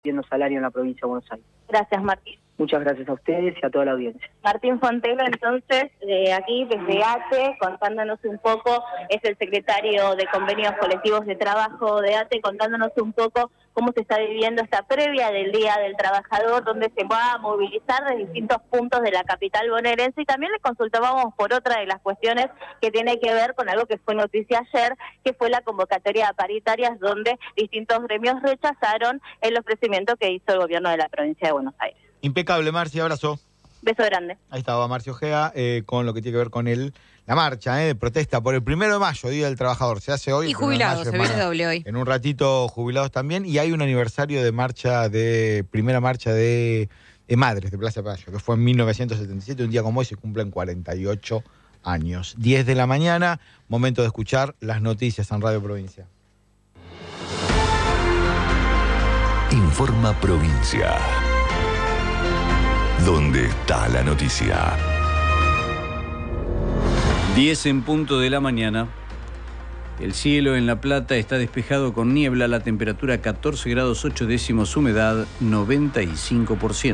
pidiendo salario en la provincia de Buenos Aires. Gracias, Martín. Muchas gracias a ustedes y a toda la audiencia. Martín Fontelo, entonces, aquí desde ATE, contándonos un poco, es el secretario de Convenios Colectivos de Trabajo de ATE, contándonos un poco cómo se está viviendo esta previa del Día del Trabajador, donde se va a movilizar de distintos puntos de la capital bonaerense, y también le consultábamos por otra de las cuestiones que tiene que ver con algo que fue noticia ayer, que fue la convocatoria a paritarias, donde distintos gremios rechazaron el ofrecimiento que hizo el gobierno de la provincia de Buenos Aires. Impecable, Marci, abrazo. Beso grande. Ahí estaba Marcio Ojea con lo que tiene que ver con la marcha de protesta por el 1 de mayo, Día del Trabajador. Se hace hoy. Y jubilados, se viene doble hoy. En un ratito jubilados también. Y hay un aniversario de primera marcha de Madres de Plaza Payo, que fue en 1977. Un día como hoy se cumplen 48 años. 10 de la mañana, momento de escuchar las noticias en Radio Provincia. Informa Provincia. ¿Dónde está la noticia? 10 en punto de la mañana. El cielo en La Plata está despejado con niebla, la temperatura 14 grados 8 décimos, humedad 95%.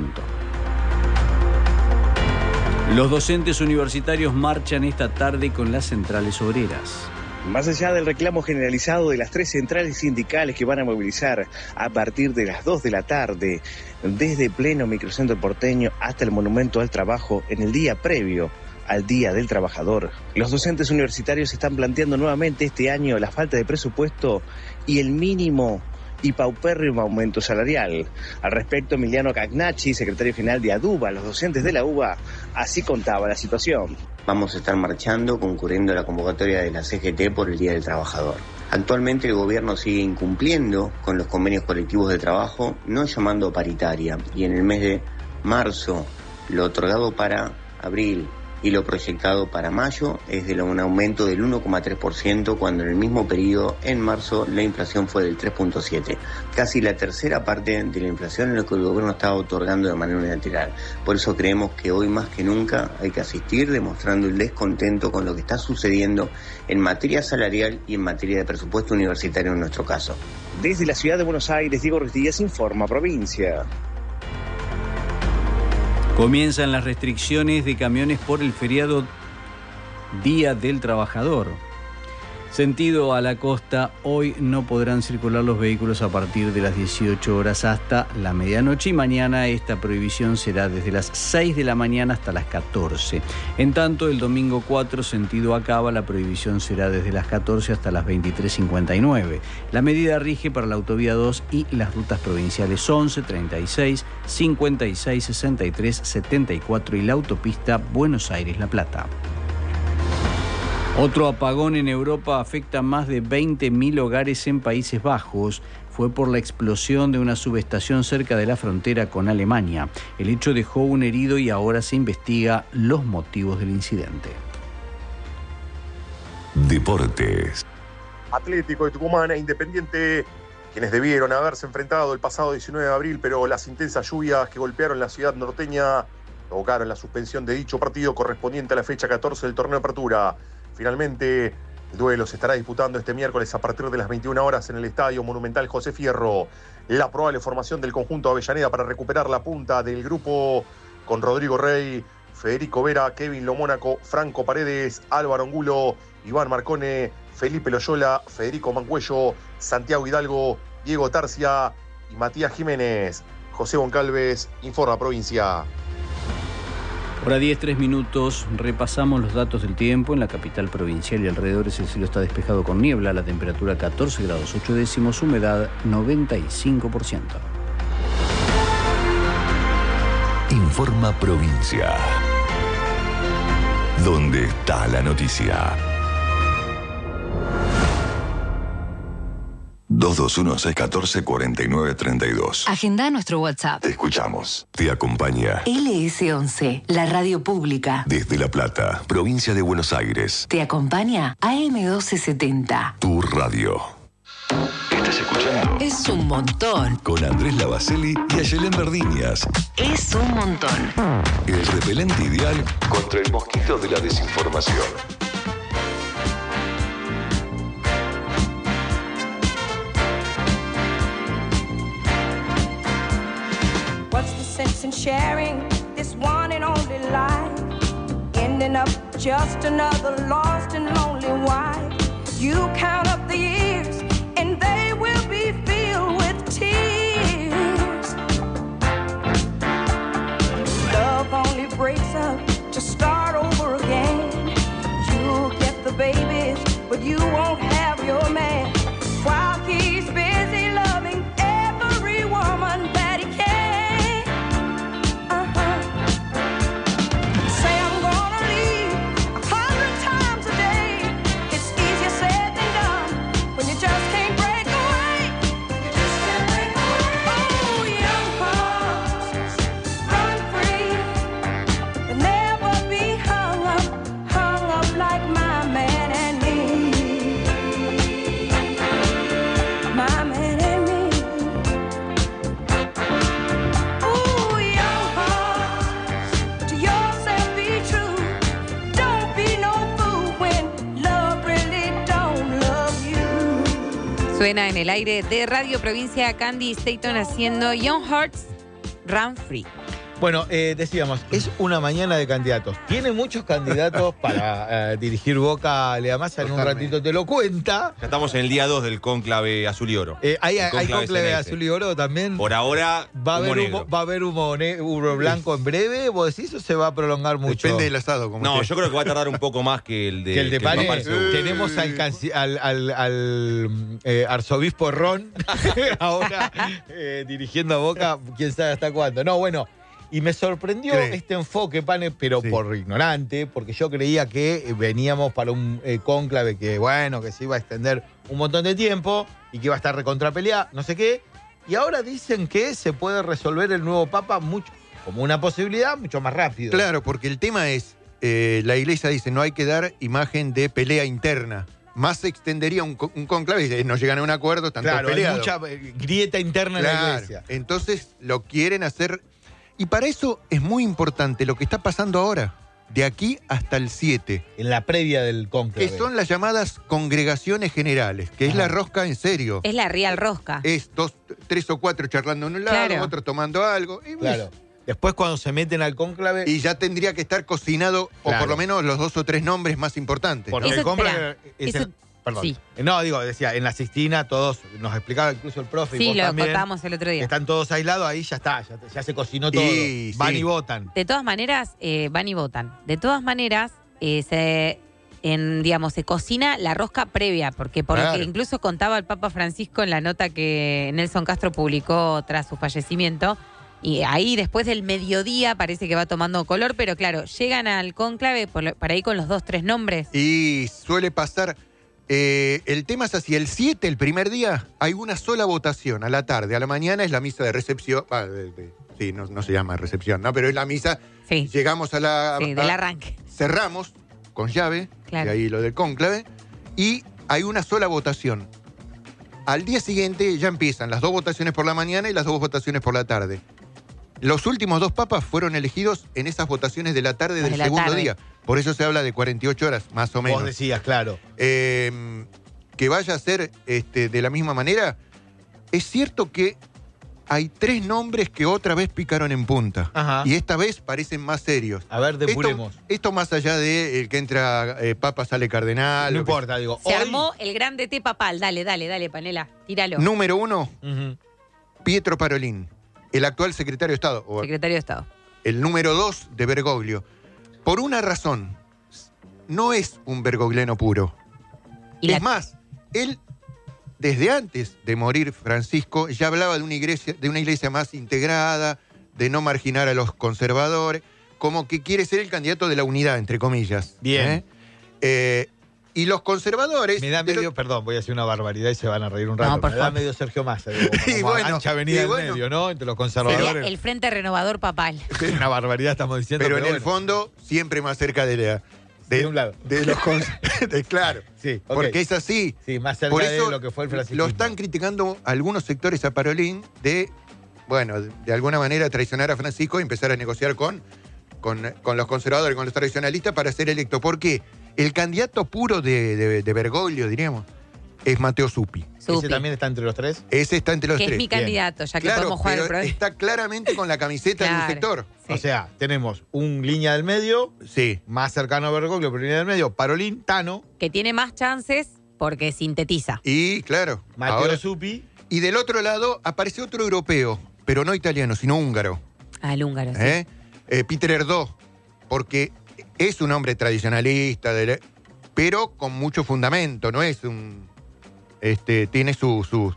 Los docentes universitarios marchan esta tarde con las centrales obreras. Más allá del reclamo generalizado de las 3 centrales sindicales que van a movilizar a partir de las 2 de la tarde, desde pleno microcentro porteño hasta el Monumento al Trabajo, en el día previo al Día del Trabajador, los docentes universitarios están planteando nuevamente este año la falta de presupuesto y el mínimo y paupérrimo aumento salarial. Al respecto, Emiliano Cagnacci, secretario general de ADUBA, los docentes de la UBA, así contaba la situación. Vamos a estar marchando, concurriendo a la convocatoria de la CGT por el Día del Trabajador. Actualmente el gobierno sigue incumpliendo con los convenios colectivos de trabajo, no llamando paritaria, y en el mes de marzo lo otorgado para abril y lo proyectado para mayo es de un aumento del 1,3%, cuando en el mismo periodo, en marzo, la inflación fue del 3,7%. Casi la tercera parte de la inflación en lo que el gobierno estaba otorgando de manera unilateral. Por eso creemos que hoy más que nunca hay que asistir demostrando el descontento con lo que está sucediendo en materia salarial y en materia de presupuesto universitario en nuestro caso. Desde la ciudad de Buenos Aires, Diego Ruiz Díaz informa Provincia. Comienzan las restricciones de camiones por el feriado Día del Trabajador. Sentido a la costa, hoy no podrán circular los vehículos a partir de las 18 horas hasta la medianoche, y mañana esta prohibición será desde las 6 de la mañana hasta las 14. En tanto, el domingo 4, sentido a Cava, la prohibición será desde las 14 hasta las 23:59. La medida rige para la autovía 2 y las rutas provinciales 11, 36, 56, 63, 74 y la autopista Buenos Aires-La Plata. Otro apagón en Europa afecta a más de 20.000 hogares en Países Bajos. Fue por la explosión de una subestación cerca de la frontera con Alemania. El hecho dejó un herido y ahora se investiga los motivos del incidente. Deportes. Atlético de Tucumán e Independiente, quienes debieron haberse enfrentado el pasado 19 de abril, pero las intensas lluvias que golpearon la ciudad norteña provocaron la suspensión de dicho partido correspondiente a la fecha 14 del torneo de apertura. Finalmente, el duelo se estará disputando este miércoles a partir de las 21 horas en el Estadio Monumental José Fierro. La probable formación del conjunto Avellaneda para recuperar la punta del grupo con Rodrigo Rey, Federico Vera, Kevin Lomónaco, Franco Paredes, Álvaro Angulo, Iván Marcone, Felipe Loyola, Federico Mancuello, Santiago Hidalgo, Diego Tarcia y Matías Jiménez. José Goncalves, informa Provincia. Hora 10, 3 minutos, repasamos los datos del tiempo. En la capital provincial y alrededores el cielo está despejado con niebla, la temperatura 14 grados 8 décimos, humedad 95%. Informa Provincia. ¿Dónde está la noticia? 221-614-4932. Agenda nuestro WhatsApp. Te escuchamos. Te acompaña LS11, la radio pública. desde La Plata, provincia de Buenos Aires. Te acompaña AM1270. Tu radio. ¿Estás escuchando? Es un montón. Con Andrés Lavacelli y Ayelén Verdiñas. Es un montón. El repelente ideal contra el mosquito de la desinformación. sense in sharing this one and only life, ending up just another lost and lonely wife. You count up the years and they will be filled with tears. Love only breaks up to start over again. You'll get the babies, but you won't have your man, while he's busy loving every woman that he can. Say I'm gonna leave 100 times a day. It's easier said than done when you just can't break away. You just can't break away. Oh, young hearts, run free, but never be hung up like my man and me. My man and me. Ooh, young hearts, to yourself be true. Don't be no fool when love really don't love you. Suena en el aire de Radio Provincia Candy Staton haciendo Young Hearts Run Free. Bueno, decíamos, es una mañana de candidatos. Tiene muchos candidatos para dirigir Boca Lea Massa. En un ratito te lo cuenta. Ya estamos en el día 2 del cónclave azul y oro. Hay cónclave azul y oro también. Por ahora, va a haber humo blanco en breve. ¿Vos decís o se va a prolongar mucho? Depende del asado. Como no, yo creo que va a tardar un poco más que el de Pane. Tenemos al arzobispo Ron ahora dirigiendo a Boca. Quién sabe hasta cuándo. No, bueno. Y me sorprendió este enfoque, Pane, pero por ignorante, porque yo creía que veníamos para un cónclave que, bueno, que se iba a extender un montón de tiempo y que iba a estar recontrapeleada, no sé qué. Y ahora dicen que se puede resolver el nuevo Papa mucho, como una posibilidad, mucho más rápido. Claro, porque el tema es, la Iglesia dice, no hay que dar imagen de pelea interna. Más se extendería un cónclave y no llegan a un acuerdo, tanto peleados. Hay mucha grieta interna en la Iglesia. Entonces lo quieren hacer. Y para eso es muy importante lo que está pasando ahora, de aquí hasta el 7. En la previa del cónclave. Que son las llamadas congregaciones generales, que es la rosca en serio. Es la real rosca. Es 3 o 4 charlando en un lado, otro tomando algo. Y claro. Después cuando se meten al cónclave... Y ya tendría que estar cocinado, o por lo menos los 2 o 3 nombres más importantes. Porque el cónclave... Perdón. Sí. No, decía, en la Sixtina todos, nos explicaba incluso el profe. Sí, y vos lo también, contábamos el otro día. Están todos aislados, ahí ya está, ya se cocinó todo. Van y votan. De todas maneras, van y votan. De todas maneras, se cocina la rosca previa, porque incluso contaba el Papa Francisco en la nota que Nelson Castro publicó tras su fallecimiento. Y ahí después del mediodía parece que va tomando color, pero claro, llegan al cónclave para ahí con los 2, 3 nombres. Y suele pasar... el tema es así, el 7, el primer día, hay una sola votación. A la tarde, a la mañana es la misa de recepción. Sí, no se llama recepción, ¿no? Pero es la misa. Sí. Llegamos a la... Sí, del arranque. Cerramos con llave, claro. Y ahí lo del cónclave, y hay una sola votación. Al día siguiente ya empiezan las 2 votaciones por la mañana y las 2 votaciones por la tarde. Los últimos 2 papas fueron elegidos en esas votaciones de la tarde del segundo día. Por eso se habla de 48 horas, más o menos. Vos decías, claro. Que vaya a ser de la misma manera. Es cierto que hay 3 nombres que otra vez picaron en punta. Ajá. Y esta vez parecen más serios. A ver, depuremos. Esto más allá de el que entra papa sale cardenal. No importa, digo. Se armó el gran DT papal. Dale, Panela, tíralo. Número 1, Pietro Parolin. El actual secretario de Estado. Secretario de Estado. El número 2 de Bergoglio. Por una razón, no es un bergogliano puro. Es más, él, desde antes de morir Francisco, ya hablaba de una iglesia más integrada, de no marginar a los conservadores, como que quiere ser el candidato de la unidad, entre comillas. Bien. Y los conservadores... Me da medio, perdón, voy a decir una barbaridad y se van a reír un rato. No, me da medio Sergio Massa, como ancha avenida en medio, ¿no? Entre los conservadores. Sería el Frente Renovador Papal. Una barbaridad estamos diciendo. Pero en el fondo, siempre más cerca de un lado. De los claro. Sí, okay. Porque es así. Sí, más cerca por eso de lo que fue el franciscanismo. Lo están criticando algunos sectores a Parolin de alguna manera traicionar a Francisco y empezar a negociar con los conservadores, con los tradicionalistas para ser electo. ¿Por qué? El candidato puro de Bergoglio, diríamos, es Matteo Zuppi. ¿Ese también está entre los tres? Ese está entre los Que tres. es mi candidato, ya que Claro, podemos jugar el pero programa. está claramente con la camiseta de un Claro. sector. Sí. O sea, tenemos un línea del medio, Sí. más cercano a Bergoglio, pero línea del medio, Parolín, Tano, Que tiene más chances porque sintetiza. Y claro, Matteo ahora- Zuppi. y del otro lado aparece otro europeo, pero no italiano, sino húngaro. Al húngaro, sí. Peter Erdő, porque es un hombre tradicionalista, pero con mucho fundamento, no es un... tiene su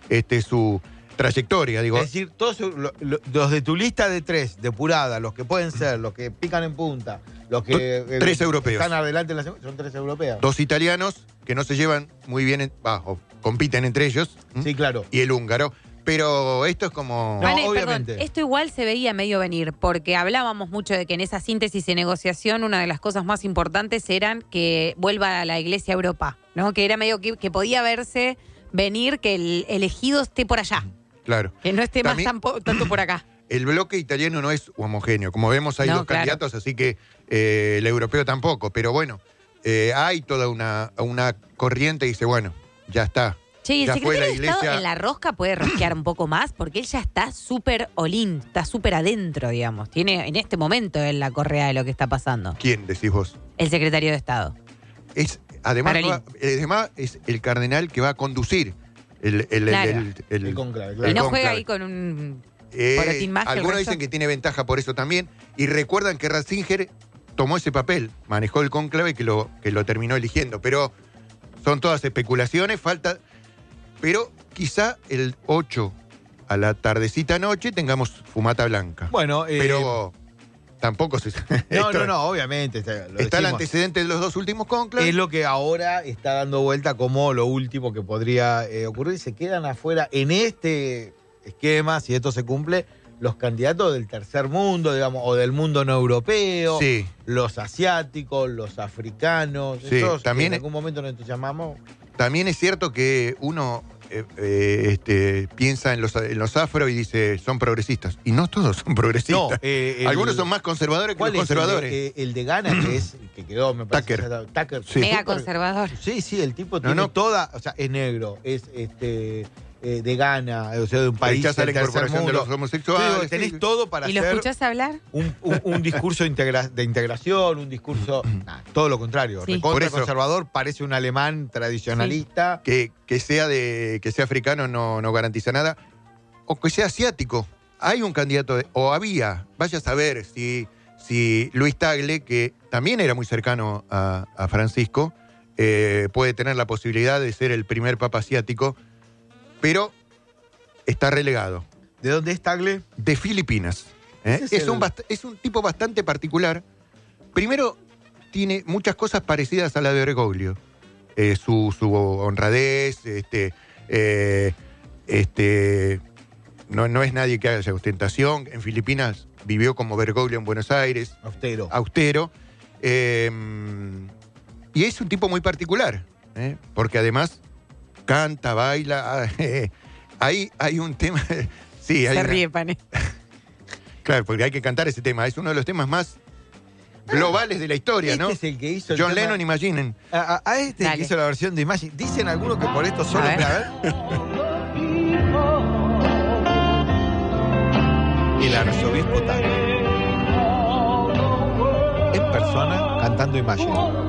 trayectoria, digo. Es decir, todos los de tu lista de tres, depurada, los que pueden ser, los que pican en punta, los que Tres europeos. están adelante en la segunda, son tres europeos. Dos italianos que no se llevan muy bien, o compiten entre ellos. Sí, claro. Y el húngaro. Pero esto es como... No, Vane, obviamente. perdón, esto igual se veía medio venir, porque hablábamos mucho de que en esa síntesis y negociación una de las cosas más importantes eran que vuelva a la Iglesia a Europa, ¿no? Que era medio que podía verse venir que el elegido esté por allá, Claro. que no esté También- más tanto por acá. El bloque italiano no es homogéneo. Como vemos, hay No, dos claro. candidatos, así que el europeo tampoco. Pero bueno, hay toda una corriente que dice, bueno, ya está. Che, ¿y el Ya fue secretario la de Estado iglesia. en la rosca puede rosquear un poco más? Porque él ya está súper all-in, está súper adentro, digamos. Tiene en este momento en la correa de lo que está pasando. ¿Quién decís vos? El secretario de Estado. Además, Parolín. además es el cardenal que va a conducir el conclave, Y claro. no juega conclave. ahí con un porotín más que el Algunos resto. dicen que tiene ventaja por eso también. Y recuerdan que Ratzinger tomó ese papel, manejó el cónclave y que lo terminó eligiendo. Pero son todas especulaciones, falta... Pero quizá el 8 a la tardecita noche tengamos fumata blanca. Bueno, pero tampoco se... No, obviamente. Lo Está el decimos. antecedente de los dos últimos cónclaves. Es lo que ahora está dando vuelta como lo último que podría ocurrir. Se quedan afuera en este esquema, si esto se cumple, los candidatos del tercer mundo, digamos, o del mundo no europeo, Sí. los asiáticos, los africanos, Sí, esos también que en algún momento nos entusiasmamos. También es cierto que uno piensa en los afro y dice, son progresistas. Y no todos son progresistas. Algunos son más conservadores que los ¿Cuál es conservadores. el de Ghana, que quedó, me parece. Tucker. Sí. Mega conservador. Sí, el tipo tiene toda, o sea, es negro, es de Ghana, o sea, de un país Rechaza la del tercer incorporación de mundo. los homosexuales. Digo, tenés Sí. todo para ¿Y lo hacer escuchás hablar? un discurso de integración, un discurso, todo lo contrario, Sí. recontra Por eso- conservador, parece un alemán tradicionalista. Que sea africano no garantiza nada. O que sea asiático. Hay un candidato, o había, vaya a saber si Luis Tagle, que también era muy cercano a Francisco, puede tener la posibilidad de ser el primer papa asiático, pero está relegado. ¿De dónde es Tagle? De Filipinas. Ese es Es un tipo bastante particular. Primero, tiene muchas cosas parecidas a la de Bergoglio. Su honradez, no es nadie que haga ostentación. En Filipinas vivió como Bergoglio en Buenos Aires. Austero. Y es un tipo muy particular, porque además canta, baila. Hay un tema... Sí, hay Se una- ríe, Pane. Claro, porque hay que cantar ese tema. Es uno de los temas más globales de la historia, ¿no? Este es el que hizo el John tema- Lennon, imaginen. A este Dale. que hizo la versión de Imagine. Dicen algunos que por esto solo. A ver. Mira, a ver. El arzobispo Tagle. En persona cantando Imagine.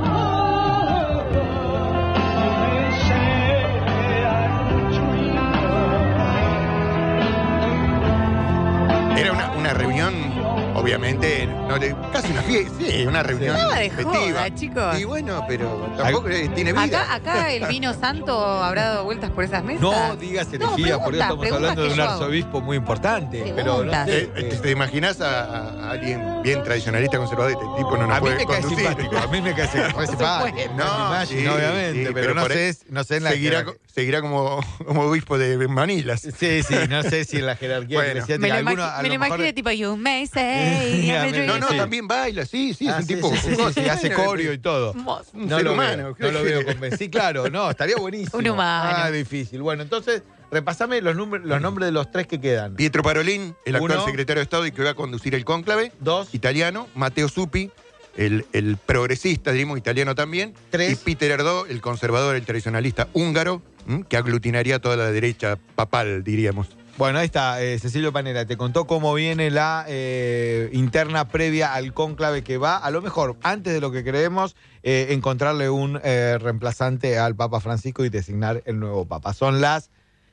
Era una reunión, obviamente, casi una fiesta, sí, una reunión Nada de festiva. joda, chicos. Y bueno, pero tampoco tiene vida. Acá el vino santo habrá dado vueltas por esas mesas. No digas herejía, porque pregunta, estamos hablando de un que yo hago. arzobispo muy importante. Pero no Pregunta. sé, ¿Te imaginas a alguien bien tradicionalista, conservador? Este tipo no nos a mí puede me cae conducir. simpático, a mí me cae simpático. No, Imagine, sí, obviamente, sí, pero no por sé, ahí no sé en la seguirá como obispo de Manilas. Sí, no sé si en la jerarquía Bueno. eclesiástica Me lo, alguno, a me lo lo mejor- imaginé tipo, you may say. No, No, también baila, sí, es un tipo... sí, hace coreo y todo. Un No ser lo humano. veo, no lo veo convencido. Sí, claro, no, estaría buenísimo. Un humano. Ah, difícil. Bueno, entonces, repasame los nombres de los tres que quedan. Pietro Parolin, el actual Uno. secretario de Estado y que va a conducir el cónclave. Dos. Italiano. Matteo Zuppi, el progresista, diríamos, italiano también. 3. Y Peter Erdo, el conservador, el tradicionalista húngaro, que aglutinaría toda la derecha papal, diríamos. Bueno, ahí está, Cecilio Panera, te contó cómo viene la interna previa al cónclave que va, a lo mejor, antes de lo que creemos, encontrarle un reemplazante al Papa Francisco y designar el nuevo Papa. Son las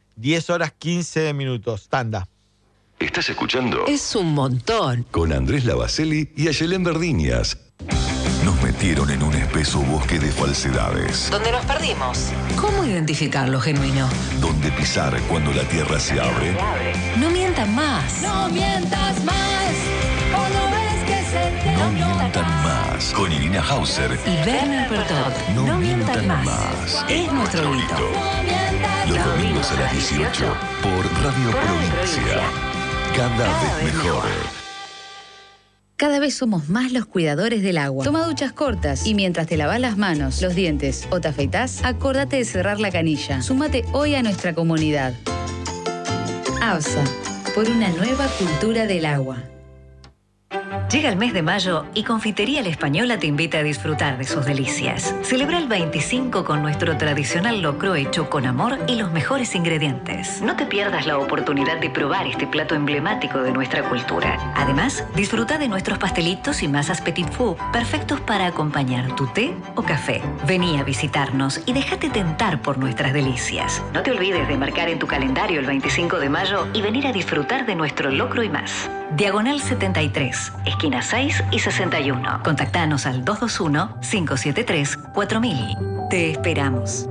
10:15. Tanda. ¿Estás escuchando? Es un montón. Con Andrés Lavacelli y Ayelén Verdiñas. Nos metieron en un espeso bosque de falsedades. Donde nos perdimos. ¿Cómo identificar lo genuino? Donde pisar cuando la tierra se abre. No mientan más. No mientas más, o no ves que se te No mientan más. Con Irina Hauser. Y Werner Pertot. No mientan más. Es nuestro grito. No mientas Los Los domingos a las 18 por Radio Provincia. Cada vez mejor. Cada vez somos más los cuidadores del agua. Toma duchas cortas y mientras te lavas las manos, los dientes o te afeitás, acordate de cerrar la canilla. Súmate hoy a nuestra comunidad. ABSA, por una nueva cultura del agua. Llega el mes de mayo y Confitería La Española te invita a disfrutar de sus delicias. Celebra el 25 con nuestro tradicional locro hecho con amor y los mejores ingredientes. No te pierdas la oportunidad de probar este plato emblemático de nuestra cultura. Además, disfruta de nuestros pastelitos y masas petit four, perfectos para acompañar tu té o café. Vení a visitarnos y déjate tentar por nuestras delicias. No te olvides de marcar en tu calendario el 25 de mayo y venir a disfrutar de nuestro locro y más. Diagonal 73, esquina 6 y 61. Contactanos al 221-573-4000. Te esperamos.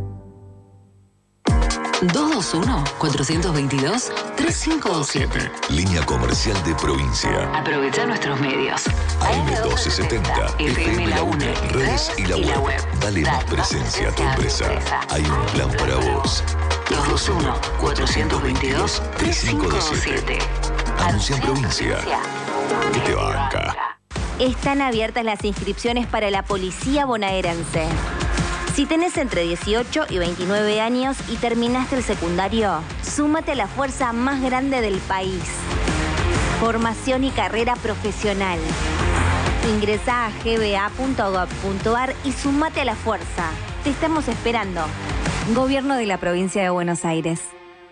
221-422-3527. Línea comercial de provincia. Aprovecha nuestros medios. AM1270, FM La UNE, redes y la web. Dale más presencia a tu empresa. Hay un plan para vos. 221-422-3527. Anuncia en provincia. ¿Qué te banca? Están abiertas las inscripciones para la Policía Bonaerense. Si tenés entre 18 y 29 años y terminaste el secundario, súmate a la fuerza más grande del país. Formación y carrera profesional. Ingresá a gba.gov.ar y súmate a la fuerza. Te estamos esperando. Gobierno de la Provincia de Buenos Aires.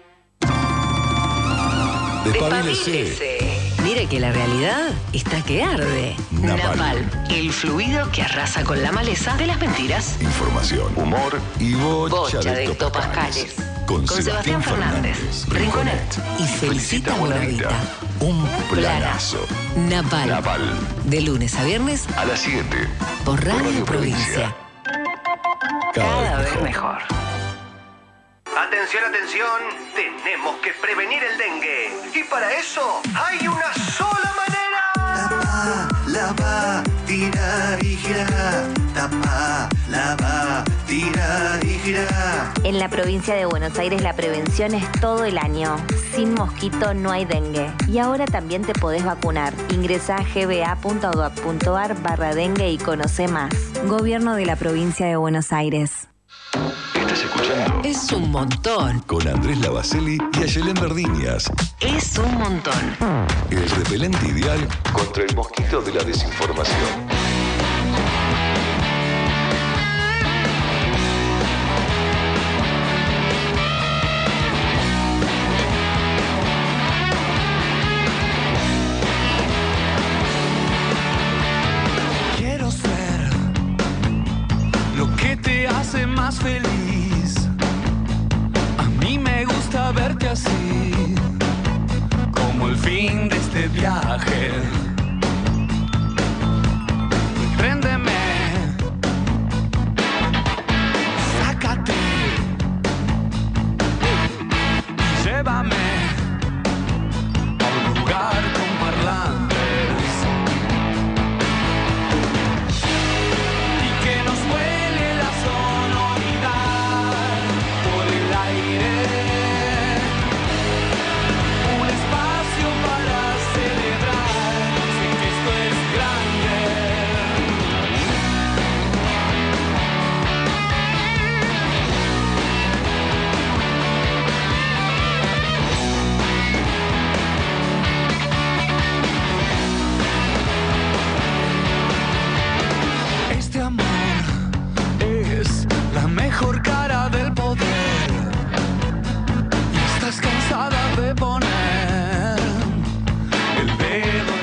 Despabilese. Mire que la realidad está que arde. Napal. El fluido que arrasa con la maleza de las mentiras. Información, humor y bocha Bocha de de topascales. topascales. Con Sebastián Fernández, Rinconet y Felicita Bonavita. Un planazo. Napal. Napal. De lunes a viernes A las 7. por Radio Provincia. Cada vez mejor. Atención, atención, tenemos que prevenir el dengue. Y para eso hay una sola manera. Tapa, lava, tirar y girar. Tapa, lava, tirar y girar. En la provincia de Buenos Aires la prevención es todo el año. Sin mosquito no hay dengue. Y ahora también te podés vacunar. Ingresá a gba.gov.ar/dengue y conoce más. Gobierno de la provincia de Buenos Aires. ¿Estás escuchando? Es un montón. Con Andrés Lavacelli y Ayelén Verdiñas. Es un montón. El repelente ideal contra el mosquito de la desinformación. Quiero ser lo que te hace más feliz. A mí me gusta verte así, como el fin de este viaje. Préndeme, sácate y llévame a un lugar con parlantes. Y que nos vuele la sonoridad por el aire. Un espacio para celebrar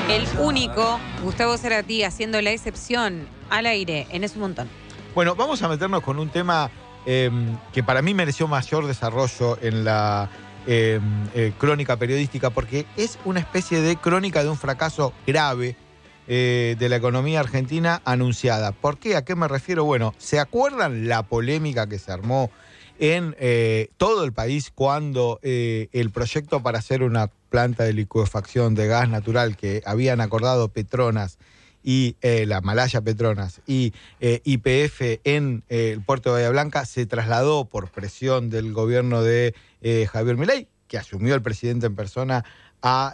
El único, Gustavo Cerati, haciendo la excepción al aire en Es un Montón. Bueno, vamos a meternos con un tema que para mí mereció mayor desarrollo en la crónica periodística, porque es una especie de crónica de un fracaso grave de la economía argentina anunciada. ¿Por qué? ¿A qué me refiero? Bueno, ¿se acuerdan la polémica que se armó en todo el país cuando el proyecto para hacer una planta de licuefacción de gas natural que habían acordado Petronas y la Malaya Petronas y YPF en el puerto de Bahía Blanca se trasladó por presión del gobierno de Javier Milei, que asumió el presidente en persona, a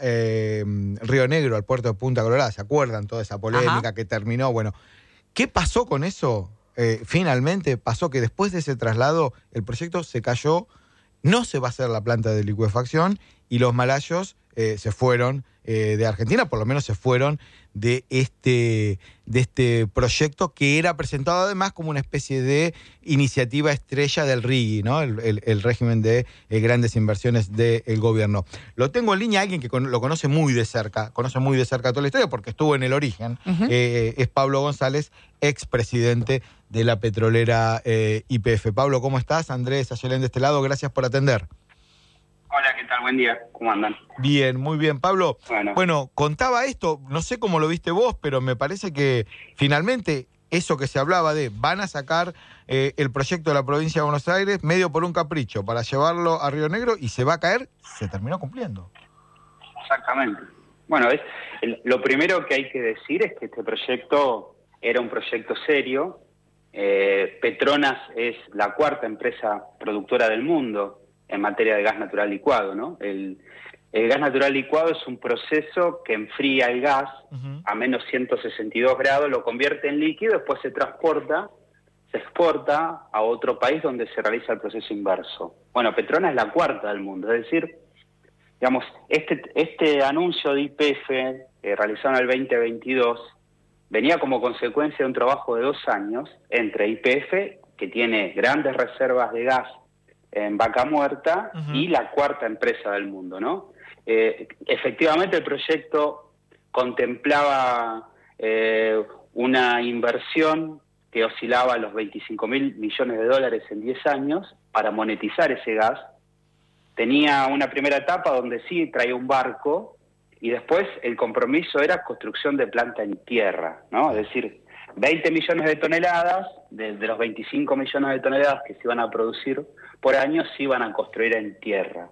Río Negro, al puerto de Punta Colorada? ¿Se acuerdan toda esa polémica que terminó? Bueno, ¿qué pasó con eso? Finalmente pasó que después de ese traslado el proyecto se cayó, no se va a hacer la planta de licuefacción y los malayos se fueron de Argentina, por lo menos se fueron de este proyecto que era presentado además como una especie de iniciativa estrella del RIGI, ¿no? El régimen de grandes inversiones del gobierno. Lo tengo en línea alguien que lo conoce muy de cerca toda la historia porque estuvo en el origen. Es Pablo González, expresidente de la petrolera YPF. Pablo, ¿cómo estás? Andrés Ayelén de este lado, gracias por atender. Hola, ¿qué tal? Buen día. ¿Cómo andan? Bien, muy bien. Pablo, bueno, contaba esto, no sé cómo lo viste vos, pero me parece que finalmente eso que se hablaba de van a sacar el proyecto de la provincia de Buenos Aires medio por un capricho para llevarlo a Río Negro y se va a caer, se terminó cumpliendo. Exactamente. Bueno, lo primero que hay que decir es que este proyecto era un proyecto serio. Petronas es la cuarta empresa productora del mundo en materia de gas natural licuado, ¿no? El gas natural licuado es un proceso que enfría el gas a menos 162 grados, lo convierte en líquido, después se exporta a otro país donde se realiza el proceso inverso. Bueno, Petronas es la cuarta del mundo, es decir, digamos, este anuncio de YPF realizado en el 2022 venía como consecuencia de un trabajo de 2 años entre YPF, que tiene grandes reservas de gas en Vaca Muerta, y la cuarta empresa del mundo, ¿no? Efectivamente el proyecto contemplaba una inversión que oscilaba a los 25.000 millones de dólares en 10 años para monetizar ese gas. Tenía una primera etapa donde sí traía un barco y después el compromiso era construcción de planta en tierra, ¿no? Es decir, 20 millones de toneladas, de los 25 millones de toneladas que se iban a producir por año, se iban a construir en tierra.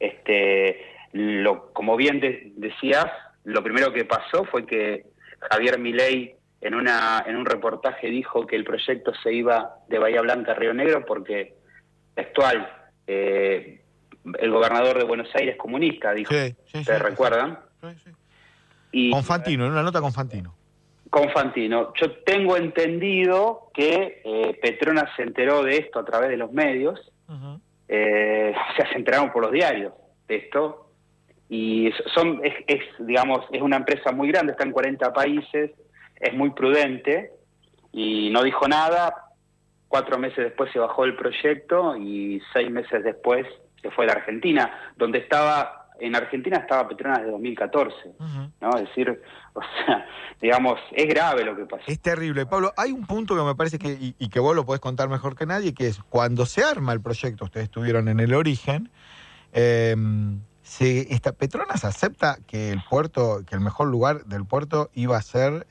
Como bien decías, lo primero que pasó fue que Javier Milei en un reportaje dijo que el proyecto se iba de Bahía Blanca a Río Negro porque textual, el gobernador de Buenos Aires comunista, dijo. ¿Se recuerdan? Y, con Fantino, en una nota con Fantino. Con Fantino. Yo tengo entendido que Petronas se enteró de esto a través de los medios, se enteraron por los diarios de esto, y digamos, es una empresa muy grande, está en 40 países, es muy prudente, y no dijo nada. 4 meses después se bajó el proyecto, y 6 meses después se fue a la Argentina, en Argentina estaba Petronas desde 2014, ¿no? Es decir, o sea, digamos, es grave lo que pasó. Es terrible. Pablo, hay un punto que me parece que, y que vos lo podés contar mejor que nadie, que es cuando se arma el proyecto, ustedes estuvieron en el origen, Petronas acepta que el mejor lugar del puerto iba a ser,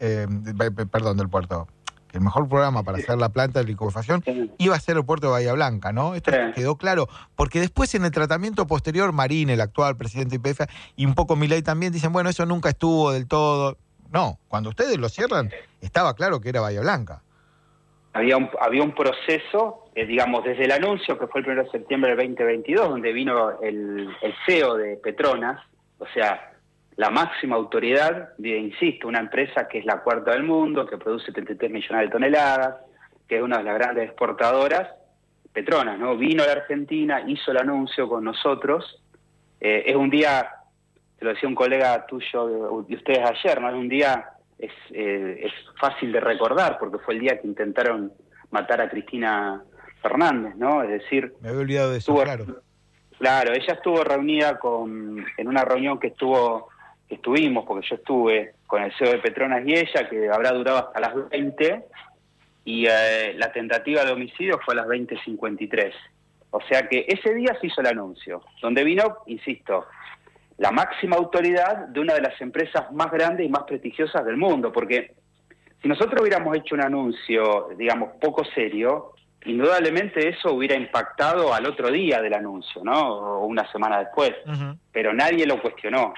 que el mejor programa para hacer la planta de licuefacción iba a ser el puerto de Bahía Blanca, ¿no? Esto quedó claro, porque después en el tratamiento posterior, Marín, el actual presidente de YPF, y un poco Milei también, dicen, bueno, eso nunca estuvo del todo. No, cuando ustedes lo cierran, estaba claro que era Bahía Blanca. Había un proceso, digamos, desde el anuncio, que fue el 1 de septiembre del 2022, donde vino el CEO de Petronas, o sea, la máxima autoridad, insisto, una empresa que es la cuarta del mundo, que produce 73 millones de toneladas, que es una de las grandes exportadoras, Petronas, ¿no? Vino a la Argentina, hizo el anuncio con nosotros. Es un día, te lo decía un colega tuyo de ustedes ayer, ¿no? Es un día, es fácil de recordar, porque fue el día que intentaron matar a Cristina Fernández, ¿no? Es decir... Me había olvidado de eso, claro. Claro, ella estuvo reunida en una reunión que que estuvimos, porque yo estuve con el CEO de Petronas y ella, que habrá durado hasta las 20, y la tentativa de homicidio fue a las 20:53. O sea que ese día se hizo el anuncio, donde vino, insisto, la máxima autoridad de una de las empresas más grandes y más prestigiosas del mundo, porque si nosotros hubiéramos hecho un anuncio, digamos, poco serio, indudablemente eso hubiera impactado al otro día del anuncio, ¿no? O una semana después. Pero nadie lo cuestionó.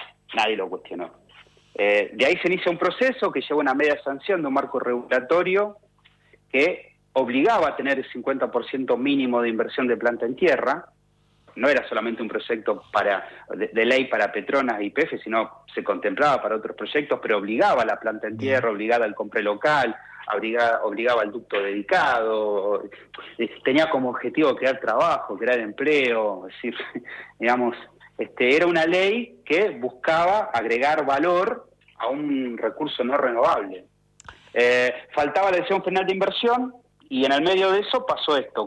De ahí se inicia un proceso que lleva una media sanción de un marco regulatorio que obligaba a tener el 50% mínimo de inversión de planta en tierra. No era solamente un proyecto de ley para Petronas e YPF, sino se contemplaba para otros proyectos, pero obligaba a la planta en tierra, obligaba al compre local, obligaba al ducto dedicado, tenía como objetivo crear trabajo, crear empleo, es decir, digamos, era una ley que buscaba agregar valor a un recurso no renovable. Faltaba la decisión final de inversión, y en el medio de eso pasó esto.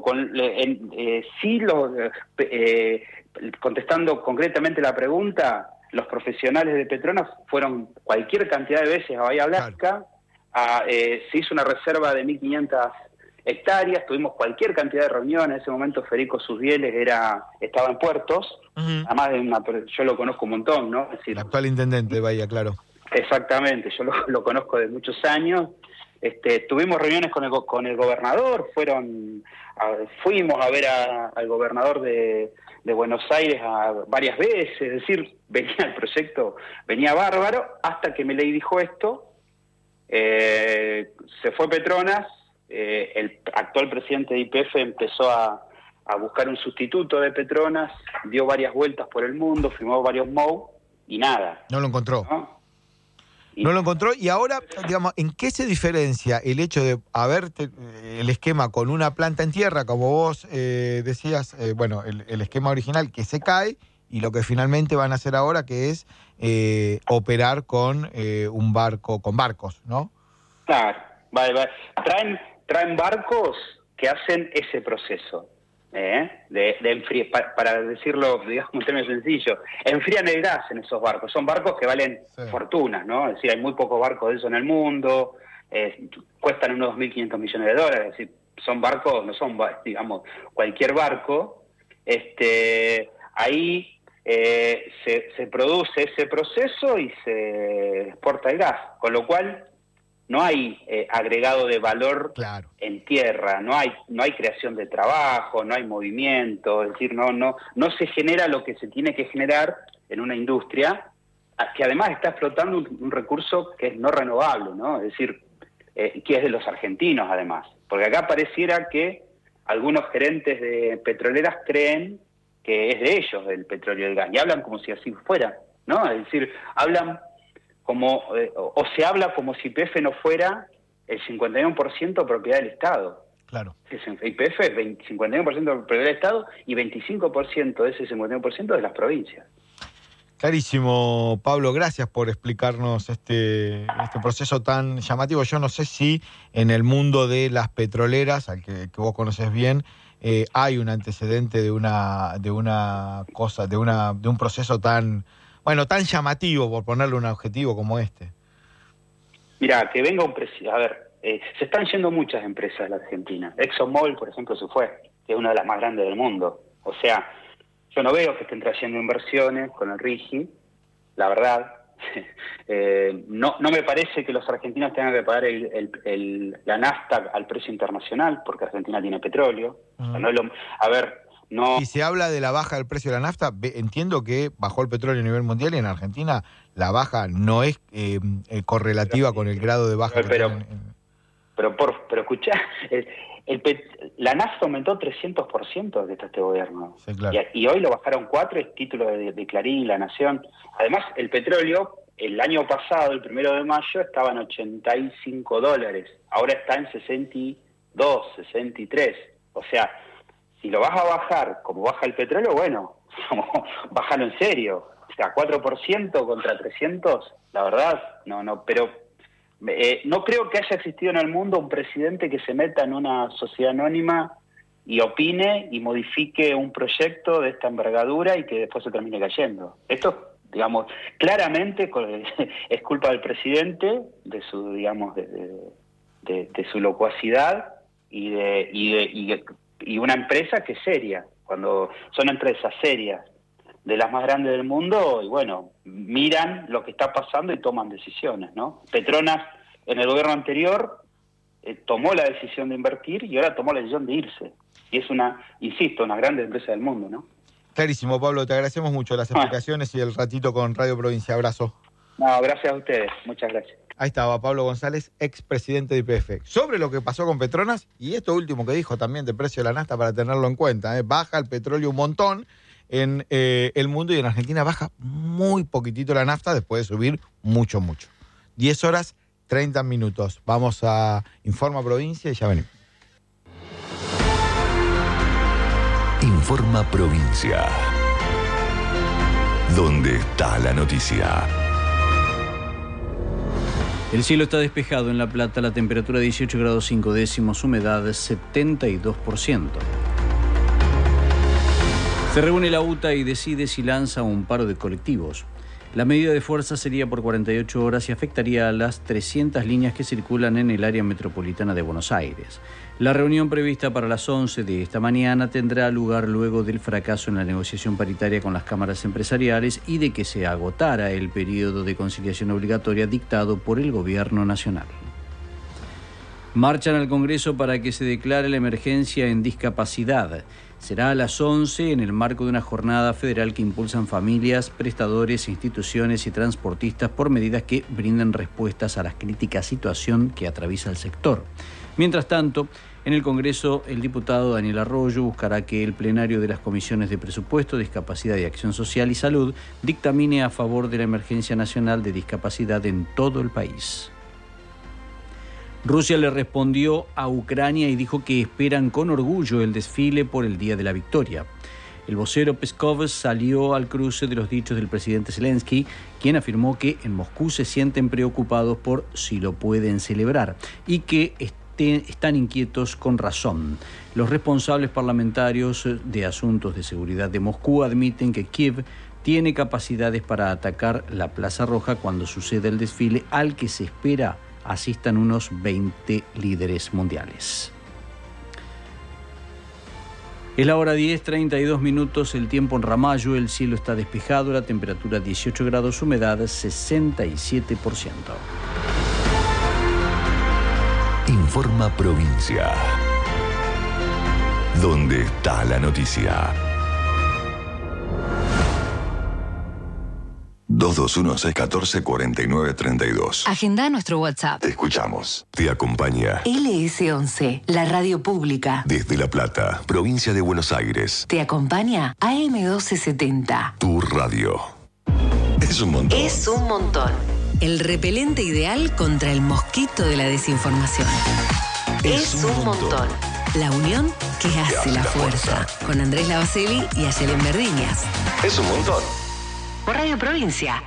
Contestando concretamente la pregunta, los profesionales de Petronas fueron cualquier cantidad de veces a Bahía Blanca, se hizo una reserva de 1.500 hectáreas, tuvimos cualquier cantidad de reuniones. En ese momento Federico Susbieles estaba en Puertos, además yo lo conozco un montón, ¿no? Es decir, el actual intendente de Bahía, claro. Exactamente, yo lo conozco de muchos años. Tuvimos reuniones con el gobernador, fuimos a ver al gobernador de Buenos Aires varias veces, es decir, venía el proyecto, venía bárbaro, hasta que Milei dijo esto, se fue Petronas, el actual presidente de YPF empezó a buscar un sustituto de Petronas, dio varias vueltas por el mundo, firmó varios MOU y nada. No lo encontró. No lo encontró, y ahora, digamos, ¿en qué se diferencia el hecho de haber el esquema con una planta en tierra, como vos decías, el esquema original que se cae, y lo que finalmente van a hacer ahora, que es operar con un barco, con barcos, ¿no? Claro, vale. Traen barcos que hacen ese proceso. De enfriar, para decirlo, digamos, en términos sencillos, enfrían el gas en esos barcos. Son barcos que valen fortunas, ¿no? Es decir, hay muy pocos barcos de eso en el mundo, cuestan unos 2.500 millones de dólares, es decir, son barcos, no son, digamos, cualquier barco. Ahí se produce ese proceso y se exporta el gas, con lo cual no hay agregado de valor en tierra, no hay creación de trabajo, no hay movimiento, es decir, no se genera lo que se tiene que generar en una industria que además está explotando un recurso que es no renovable, ¿no? Es decir, que es de los argentinos además, porque acá pareciera que algunos gerentes de petroleras creen que es de ellos el petróleo y el gas, y hablan como si así fuera, ¿no? Es decir, hablan como o se habla como si YPF no fuera el 51% propiedad del Estado. Claro. YPF es 51% propiedad del Estado y 25% de ese 51% de las provincias. Clarísimo, Pablo, gracias por explicarnos este proceso tan llamativo. Yo no sé si en el mundo de las petroleras, al que vos conoces bien, hay un antecedente de un proceso tan llamativo, por ponerle un adjetivo como este. Mira, que venga un presidente. A ver, se están yendo muchas empresas de la Argentina. ExxonMobil, por ejemplo, se fue, que es una de las más grandes del mundo. O sea, yo no veo que estén trayendo inversiones con el RIGI, la verdad. No me parece que los argentinos tengan que pagar la nafta al precio internacional, porque Argentina tiene petróleo. O sea, no. Y se habla de la baja del precio de la nafta. Entiendo que bajó el petróleo a nivel mundial y en Argentina la baja no es correlativa con el grado de baja. Pero escuchá, la nafta aumentó 300% desde este gobierno. Sí, claro. Y hoy lo bajaron 4, es título de Clarín, La Nación. Además, el petróleo, el año pasado, el 1 de mayo, estaba en $85. Ahora está en 62, 63. O sea, si lo vas a bajar como baja el petróleo, bueno, bájalo en serio. O sea, 4% contra 300, la verdad, pero no creo que haya existido en el mundo un presidente que se meta en una sociedad anónima y opine y modifique un proyecto de esta envergadura y que después se termine cayendo. Esto digamos, claramente es culpa del presidente, de su, digamos, de su locuacidad y una empresa que es seria. Cuando son empresas serias, de las más grandes del mundo, y bueno, miran lo que está pasando y toman decisiones, ¿no? Petronas, en el gobierno anterior, tomó la decisión de invertir y ahora tomó la decisión de irse. Y es una grande empresa del mundo, ¿no? Clarísimo, Pablo, te agradecemos mucho las explicaciones y el ratito con Radio Provincia. Abrazo. No, gracias a ustedes, muchas gracias. Ahí estaba Pablo González, expresidente de YPF. Sobre lo que pasó con Petronas, y esto último que dijo también de precio de la nafta para tenerlo en cuenta, baja el petróleo un montón en el mundo y en Argentina baja muy poquitito la nafta después de subir mucho. 10 horas, 30 minutos. Vamos a Informa Provincia y ya venimos. Informa Provincia. ¿Dónde está la noticia? El cielo está despejado en La Plata, la temperatura 18 grados 5 décimos, humedad 72%. Se reúne la UTA y decide si lanza un paro de colectivos. La medida de fuerza sería por 48 horas y afectaría a las 300 líneas que circulan en el área metropolitana de Buenos Aires. La reunión prevista para las 11 de esta mañana tendrá lugar luego del fracaso en la negociación paritaria con las cámaras empresariales y de que se agotara el periodo de conciliación obligatoria dictado por el Gobierno Nacional. Marchan al Congreso para que se declare la emergencia en discapacidad. Será a las 11 en el marco de una jornada federal que impulsan familias, prestadores, instituciones y transportistas por medidas que brinden respuestas a la crítica situación que atraviesa el sector. Mientras tanto, en el Congreso, el diputado Daniel Arroyo buscará que el plenario de las comisiones de Presupuesto, Discapacidad y Acción Social y Salud dictamine a favor de la emergencia nacional de discapacidad en todo el país. Rusia le respondió a Ucrania y dijo que esperan con orgullo el desfile por el Día de la Victoria. El vocero Peskov salió al cruce de los dichos del presidente Zelensky, quien afirmó que en Moscú se sienten preocupados por si lo pueden celebrar y que están inquietos con razón. Los responsables parlamentarios de asuntos de seguridad de Moscú admiten que Kiev tiene capacidades para atacar la Plaza Roja cuando suceda el desfile al que se espera asistan unos 20 líderes mundiales. Es la hora 10:32 minutos, el tiempo en Ramallo, el cielo está despejado, la temperatura 18 grados, humedad 67%. Informa Provincia. ¿Dónde está la noticia? 221-614-4932. Agenda nuestro WhatsApp. Te escuchamos. Te acompaña LS11, la radio pública. desde La Plata, provincia de Buenos Aires. Te acompaña AM1270. Tu radio. Es un montón. Es un montón. El repelente ideal contra el mosquito de la desinformación. Es un montón. La unión que hace la fuerza. Con Andrés Lavaceli y Ayelen Verdiñas. Es un montón. Por Radio Provincia.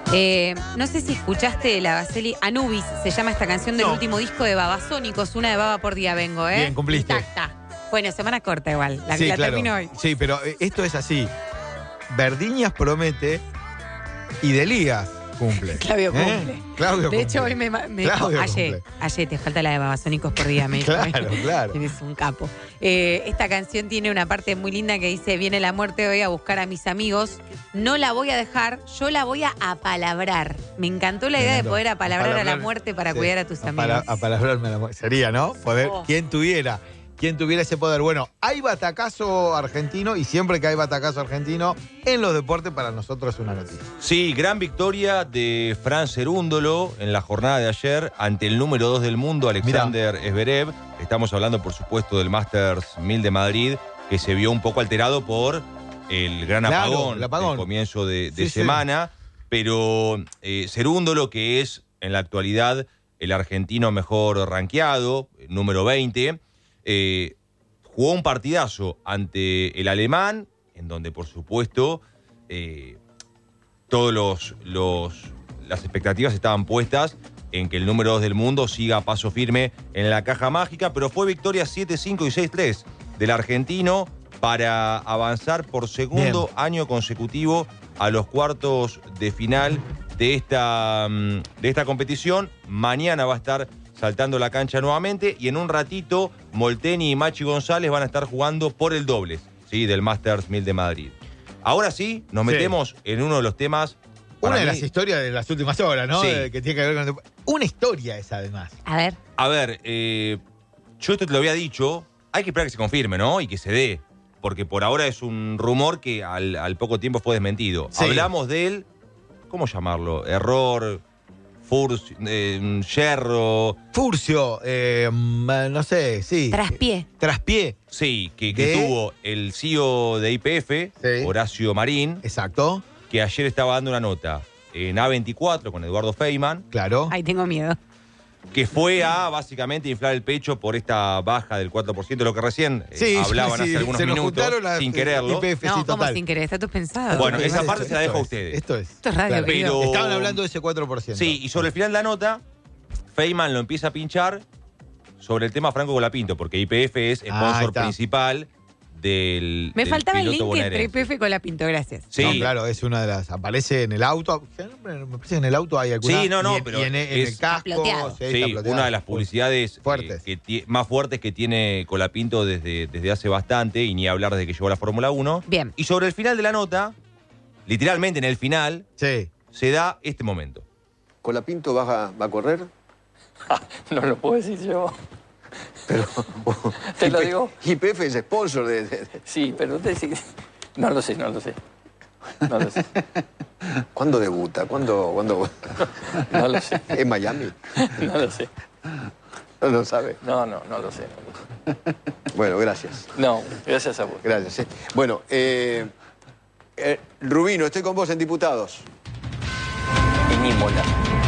No sé si escuchaste la Baseli, Anubis se llama esta canción del último disco de Babasónicos, una de Baba por día vengo, ¿eh? Bien, cumpliste. Intacta. Bueno, semana corta igual, la Sí, claro. termino hoy. Sí, pero esto es así. Verdiñas promete y Delías cumple. Claudio cumple. Claudio De cumple. hecho, hoy me dijo, Claudio ayer, te falta la de Babasónicos por día, me dijo. Claro, claro. Tienes un capo. Esta canción tiene una parte muy linda que dice, viene la muerte hoy a buscar a mis amigos, no la voy a dejar, yo la voy a apalabrar. Me encantó la idea de poder apalabrar a la muerte para cuidar a tus amigos. Apalabrarme a la muerte. Sería, ¿no? Poder, ¿quién tuviera ese poder? Bueno, hay batacazo argentino y siempre que hay batacazo argentino en los deportes para nosotros es una noticia. Sí, gran victoria de Fran Cerúndolo en la jornada de ayer ante el número 2 del mundo, Alexander Zverev. Estamos hablando, por supuesto, del Masters 1000 de Madrid, que se vio un poco alterado por el gran apagón, del comienzo de semana. Pero Cerúndolo, que es en la actualidad el argentino mejor rankeado, número 20, jugó un partidazo ante el alemán, en donde, por supuesto, todas las expectativas estaban puestas en que el número 2 del mundo siga a paso firme en la caja mágica, pero fue victoria 7-5 y 6-3 del argentino para avanzar por segundo año consecutivo a los cuartos de final de esta competición. Mañana va a estar saltando la cancha nuevamente y en un ratito Molteni y Machi González van a estar jugando por el dobles, ¿sí? Del Masters 1000 de Madrid. Ahora sí, nos metemos en uno de los temas. Una de las historias de las últimas horas, ¿no? Sí. Que tiene que ver con... Una historia esa, además. A ver, yo esto te lo había dicho, hay que esperar que se confirme, ¿no? Y que se dé, porque por ahora es un rumor que al poco tiempo fue desmentido. Sí. Hablamos del, ¿cómo llamarlo? Error, yerro. Furcio, no sé, sí. Traspié. Sí, que tuvo el CEO de YPF, Horacio Marín. Exacto. Que ayer estaba dando una nota en A24 con Eduardo Feynman. Claro. Ay, tengo miedo. Que fue a básicamente inflar el pecho por esta baja del 4%, lo que recién hablaban hace algunos minutos, sin quererlo. No, ¿cómo sin querer? Está todo pensado. Bueno, esa parte se la dejo a ustedes. Esto es radio, pero estaban hablando de ese 4%. Sí, y sobre el final de la nota, Feynman lo empieza a pinchar sobre el tema Franco Colapinto, porque YPF es sponsor principal del Me faltaba el piloto link entre bonaerense. YPF con la Pinto, gracias. Sí. No, claro, es una de las... Aparece en el auto. Me parece que en el auto hay alguna... Sí, no, y en, pero y en es el casco. Sí, una de las publicidades fuertes. más fuertes que tiene Colapinto desde hace bastante, y ni hablar desde que llegó a la Fórmula 1. Bien. Y sobre el final de la nota, literalmente en el final, se da este momento. ¿Colapinto va a correr? No lo puedo decir yo. Pero, Te lo digo. YPF es sponsor de... Sí, pero no lo sé. No lo sé. ¿Cuándo debuta? ¿Cuándo? No lo sé. ¿En Miami? No lo sé. ¿No lo sabe? No lo sé. Bueno, gracias. No, gracias a vos. Gracias. Bueno, Rubino, estoy con vos en Diputados. En Imola.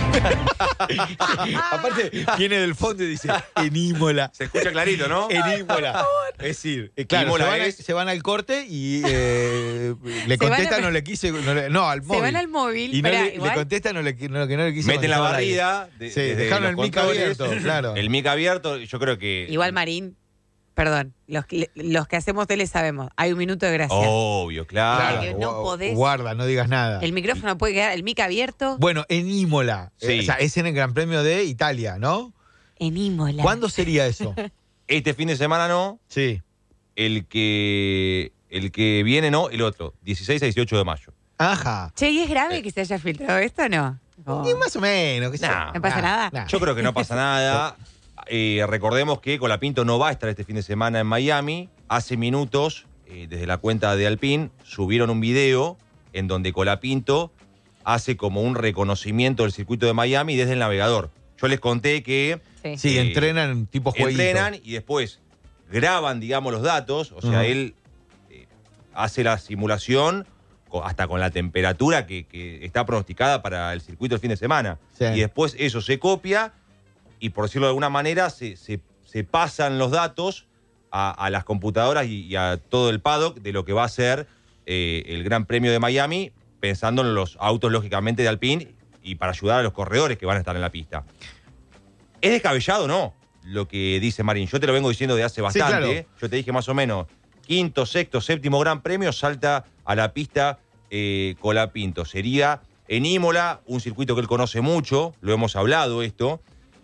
Aparte, viene del fondo y dice, en Imola. Se escucha clarito, ¿no? En Imola. Es decir, claro, Imola se van al corte y le contesta, no le quise, no, al móvil. Se van al móvil, y no pero le contesta, no le quise. Meten la barrida. Sí, dejaron el mic abierto, claro. El mic abierto, yo creo que... Igual Marín, perdón, los que hacemos tele sabemos, hay un minuto de gracia. Obvio, claro. Que no podés. Guarda, no digas nada. El micrófono puede quedar, el mic abierto. Bueno, en Imola. Sí. O sea, es en el Gran Premio de Italia, ¿no? En Imola. ¿Cuándo sería eso? Este fin de semana no. Sí. El que viene no, el otro. 16 a 18 de mayo. Ajá. Che, ¿y es grave que se haya filtrado esto o no? Y más o menos. ¿No pasa nada? Yo creo que no pasa nada. Recordemos que Colapinto no va a estar este fin de semana en Miami. Hace minutos, desde la cuenta de Alpine, subieron un video en donde Colapinto hace como un reconocimiento del circuito de Miami desde el navegador. Yo les conté que... Sí, entrenan tipo jueguito. Entrenan y después graban, digamos, los datos. O sea, él hace la simulación hasta con la temperatura que está pronosticada para el circuito el fin de semana. Sí. Y después eso se copia y, por decirlo de alguna manera, se pasan los datos a las computadoras y a todo el paddock de lo que va a ser el Gran Premio de Miami pensando en los autos, lógicamente, de Alpine y para ayudar a los corredores que van a estar en la pista. ¿Es descabellado? No, lo que dice Marín. Yo te lo vengo diciendo de hace bastante. Sí, claro. Yo te dije más o menos, 5º, 6º, 7º Gran Premio, salta a la pista Colapinto. Sería en Imola, un circuito que él conoce mucho, lo hemos hablado esto,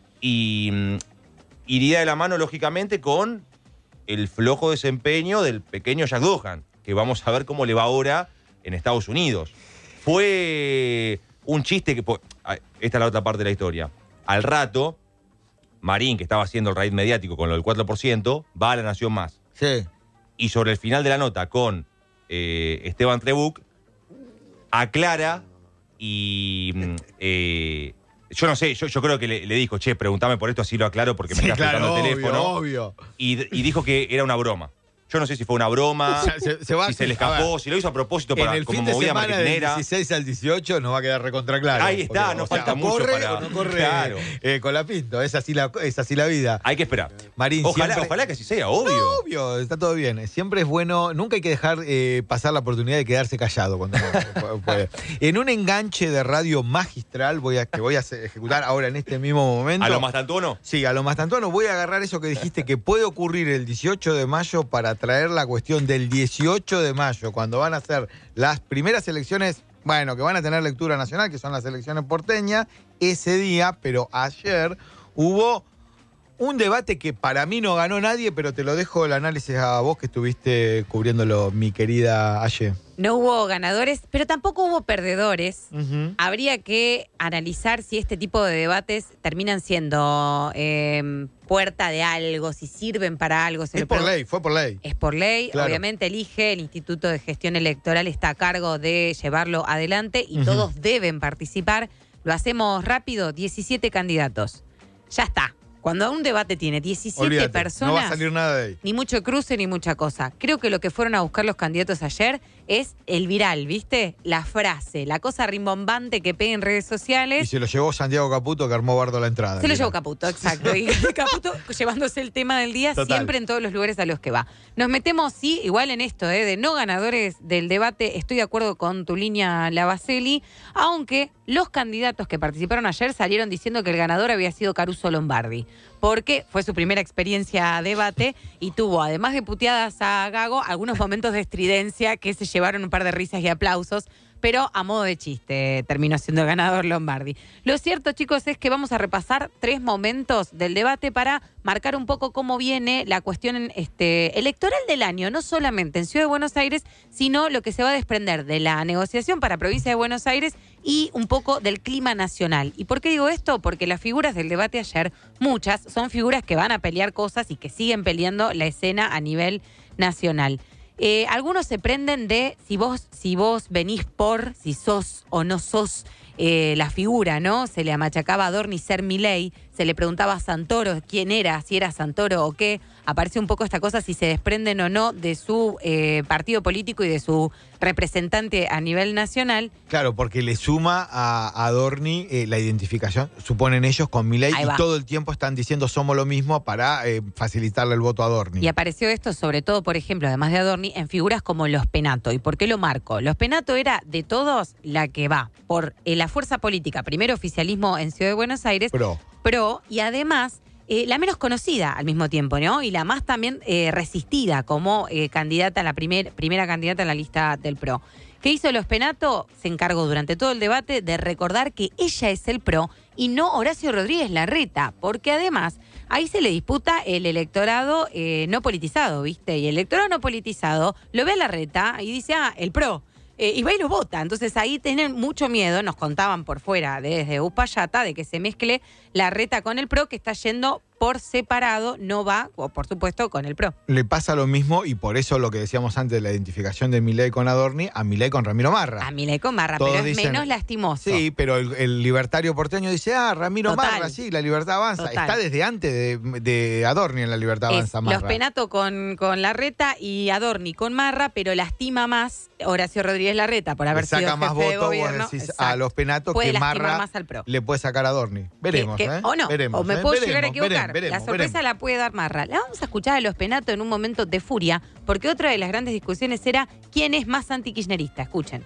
y iría de la mano, lógicamente, con el flojo desempeño del pequeño Jack Doohan, que vamos a ver cómo le va ahora en Estados Unidos. Fue un chiste que... Esta es la otra parte de la historia. Al rato, Marín, que estaba haciendo el raid mediático con lo del 4%, va a La Nación Más. Sí. Y sobre el final de la nota con Esteban Trebuch, aclara y... yo no sé, yo creo que le dijo, che, preguntame por esto, así lo aclaro porque me está faltando el teléfono. Obvio. Y dijo que era una broma. Yo no sé si fue una broma, si se le escapó, si lo hizo a propósito para como movida marketinera. Del 16 al 18 nos va a quedar recontra claro. Ahí está, no falta mucho corre para... o no corre Claro. Colapinto, es así la vida. Hay que esperar. Marín, ojalá que así sea, obvio. No, obvio, está todo bien. Siempre es bueno, nunca hay que dejar pasar la oportunidad de quedarse callado cuando uno puede. En un enganche de radio magistral que voy a ejecutar ahora en este mismo momento. ¿A lo Mastantuono? Sí, a lo Mastantuono. Voy a agarrar eso que dijiste que puede ocurrir el 18 de mayo para traer la cuestión del 18 de mayo, cuando van a ser las primeras elecciones, bueno, que van a tener lectura nacional, que son las elecciones porteñas, ese día, pero ayer hubo un debate que para mí no ganó nadie, pero te lo dejo el análisis a vos que estuviste cubriéndolo, mi querida Aye. No hubo ganadores, pero tampoco hubo perdedores. Habría que analizar si este tipo de debates terminan siendo puerta de algo, si sirven para algo. Fue por ley. Es por ley, Claro. Obviamente elige, el Instituto de Gestión Electoral está a cargo de llevarlo adelante y todos deben participar. Lo hacemos rápido, 17 candidatos. Ya está. Cuando un debate tiene 17 Olvídate, personas, no va a salir nada de ahí. ni mucho cruce ni mucha cosa. Creo que lo que fueron a buscar los candidatos ayer es el viral, ¿viste? La frase, la cosa rimbombante que pega en redes sociales. Y se lo llevó Santiago Caputo, que armó bardo la entrada. Se lo llevó Caputo, exacto. Y Caputo llevándose el tema del día Total. siempre en todos los lugares a los que va. Nos metemos, sí, igual en esto, de no ganadores del debate. Estoy de acuerdo con tu línea, Lavazeli, aunque los candidatos que participaron ayer salieron diciendo que el ganador había sido Caruso Lombardi, porque fue su primera experiencia a debate y tuvo, además de puteadas a Gago, algunos momentos de estridencia que se llevaron un par de risas y aplausos, pero a modo de chiste terminó siendo el ganador Lombardi. Lo cierto, chicos, es que vamos a repasar 3 momentos del debate para marcar un poco cómo viene la cuestión electoral del año, no solamente en Ciudad de Buenos Aires, sino lo que se va a desprender de la negociación para Provincia de Buenos Aires y un poco del clima nacional. ¿Y por qué digo esto? Porque las figuras del debate ayer, muchas, son figuras que van a pelear cosas y que siguen peleando la escena a nivel nacional. Algunos se prenden de si vos venís por, si sos o no sos la figura, ¿no? Se le amachacaba a Adorni ser Milei, se le preguntaba a Santoro quién era, si era Santoro o qué. Aparece un poco esta cosa si se desprenden o no de su partido político y de su representante a nivel nacional. Claro, porque le suma a Adorni la identificación, suponen ellos, con Milei, Ahí y va. todo el tiempo están diciendo somos lo mismo para facilitarle el voto a Adorni. Y apareció esto, sobre todo, por ejemplo, además de Adorni, en figuras como Los Penato. ¿Y por qué lo marco? Los Penato era, de todos, la que va por la fuerza política, primero oficialismo en Ciudad de Buenos Aires, pro y además la menos conocida al mismo tiempo, ¿no? Y la más también resistida como candidata, la primera candidata en la lista del PRO. ¿Qué hizo Los Penato? Se encargó durante todo el debate de recordar que ella es el PRO y no Horacio Rodríguez Larreta, porque además ahí se le disputa el electorado no politizado, ¿viste? Y el electorado no politizado lo ve a Larreta y dice, el PRO. Y va y lo vota. Entonces ahí tienen mucho miedo, nos contaban por fuera desde Upayata, de que se mezcle Larreta con el PRO, que está yendo por separado, no va, por supuesto, con el PRO. Le pasa lo mismo y por eso lo que decíamos antes de la identificación de Milei con Adorni, a Milei con Ramiro Marra. A Milei con Marra, Todos pero es dicen, menos lastimoso. Sí, pero el libertario porteño dice, Ramiro Total. Marra, sí, la Libertad Avanza. Total. Está desde antes de Adorni en la Libertad Avanza Marra. Los Penato con Larreta y Adorni con Marra, pero lastima más Horacio Rodríguez Larreta por haber Le saca sido más jefe de votos, gobierno. vos decís, Exacto. a los Penato Puede que lastimar Marra más al PRO. le puede sacar a Adorni. Veremos, O no, Veremos, o me puedo llegar a Veremos, equivocar. veremos, La sorpresa veremos. la puede dar Marra. La vamos a escuchar a Los Penato en un momento de furia, porque otra de las grandes discusiones era quién es más antikirchnerista. Escuchen.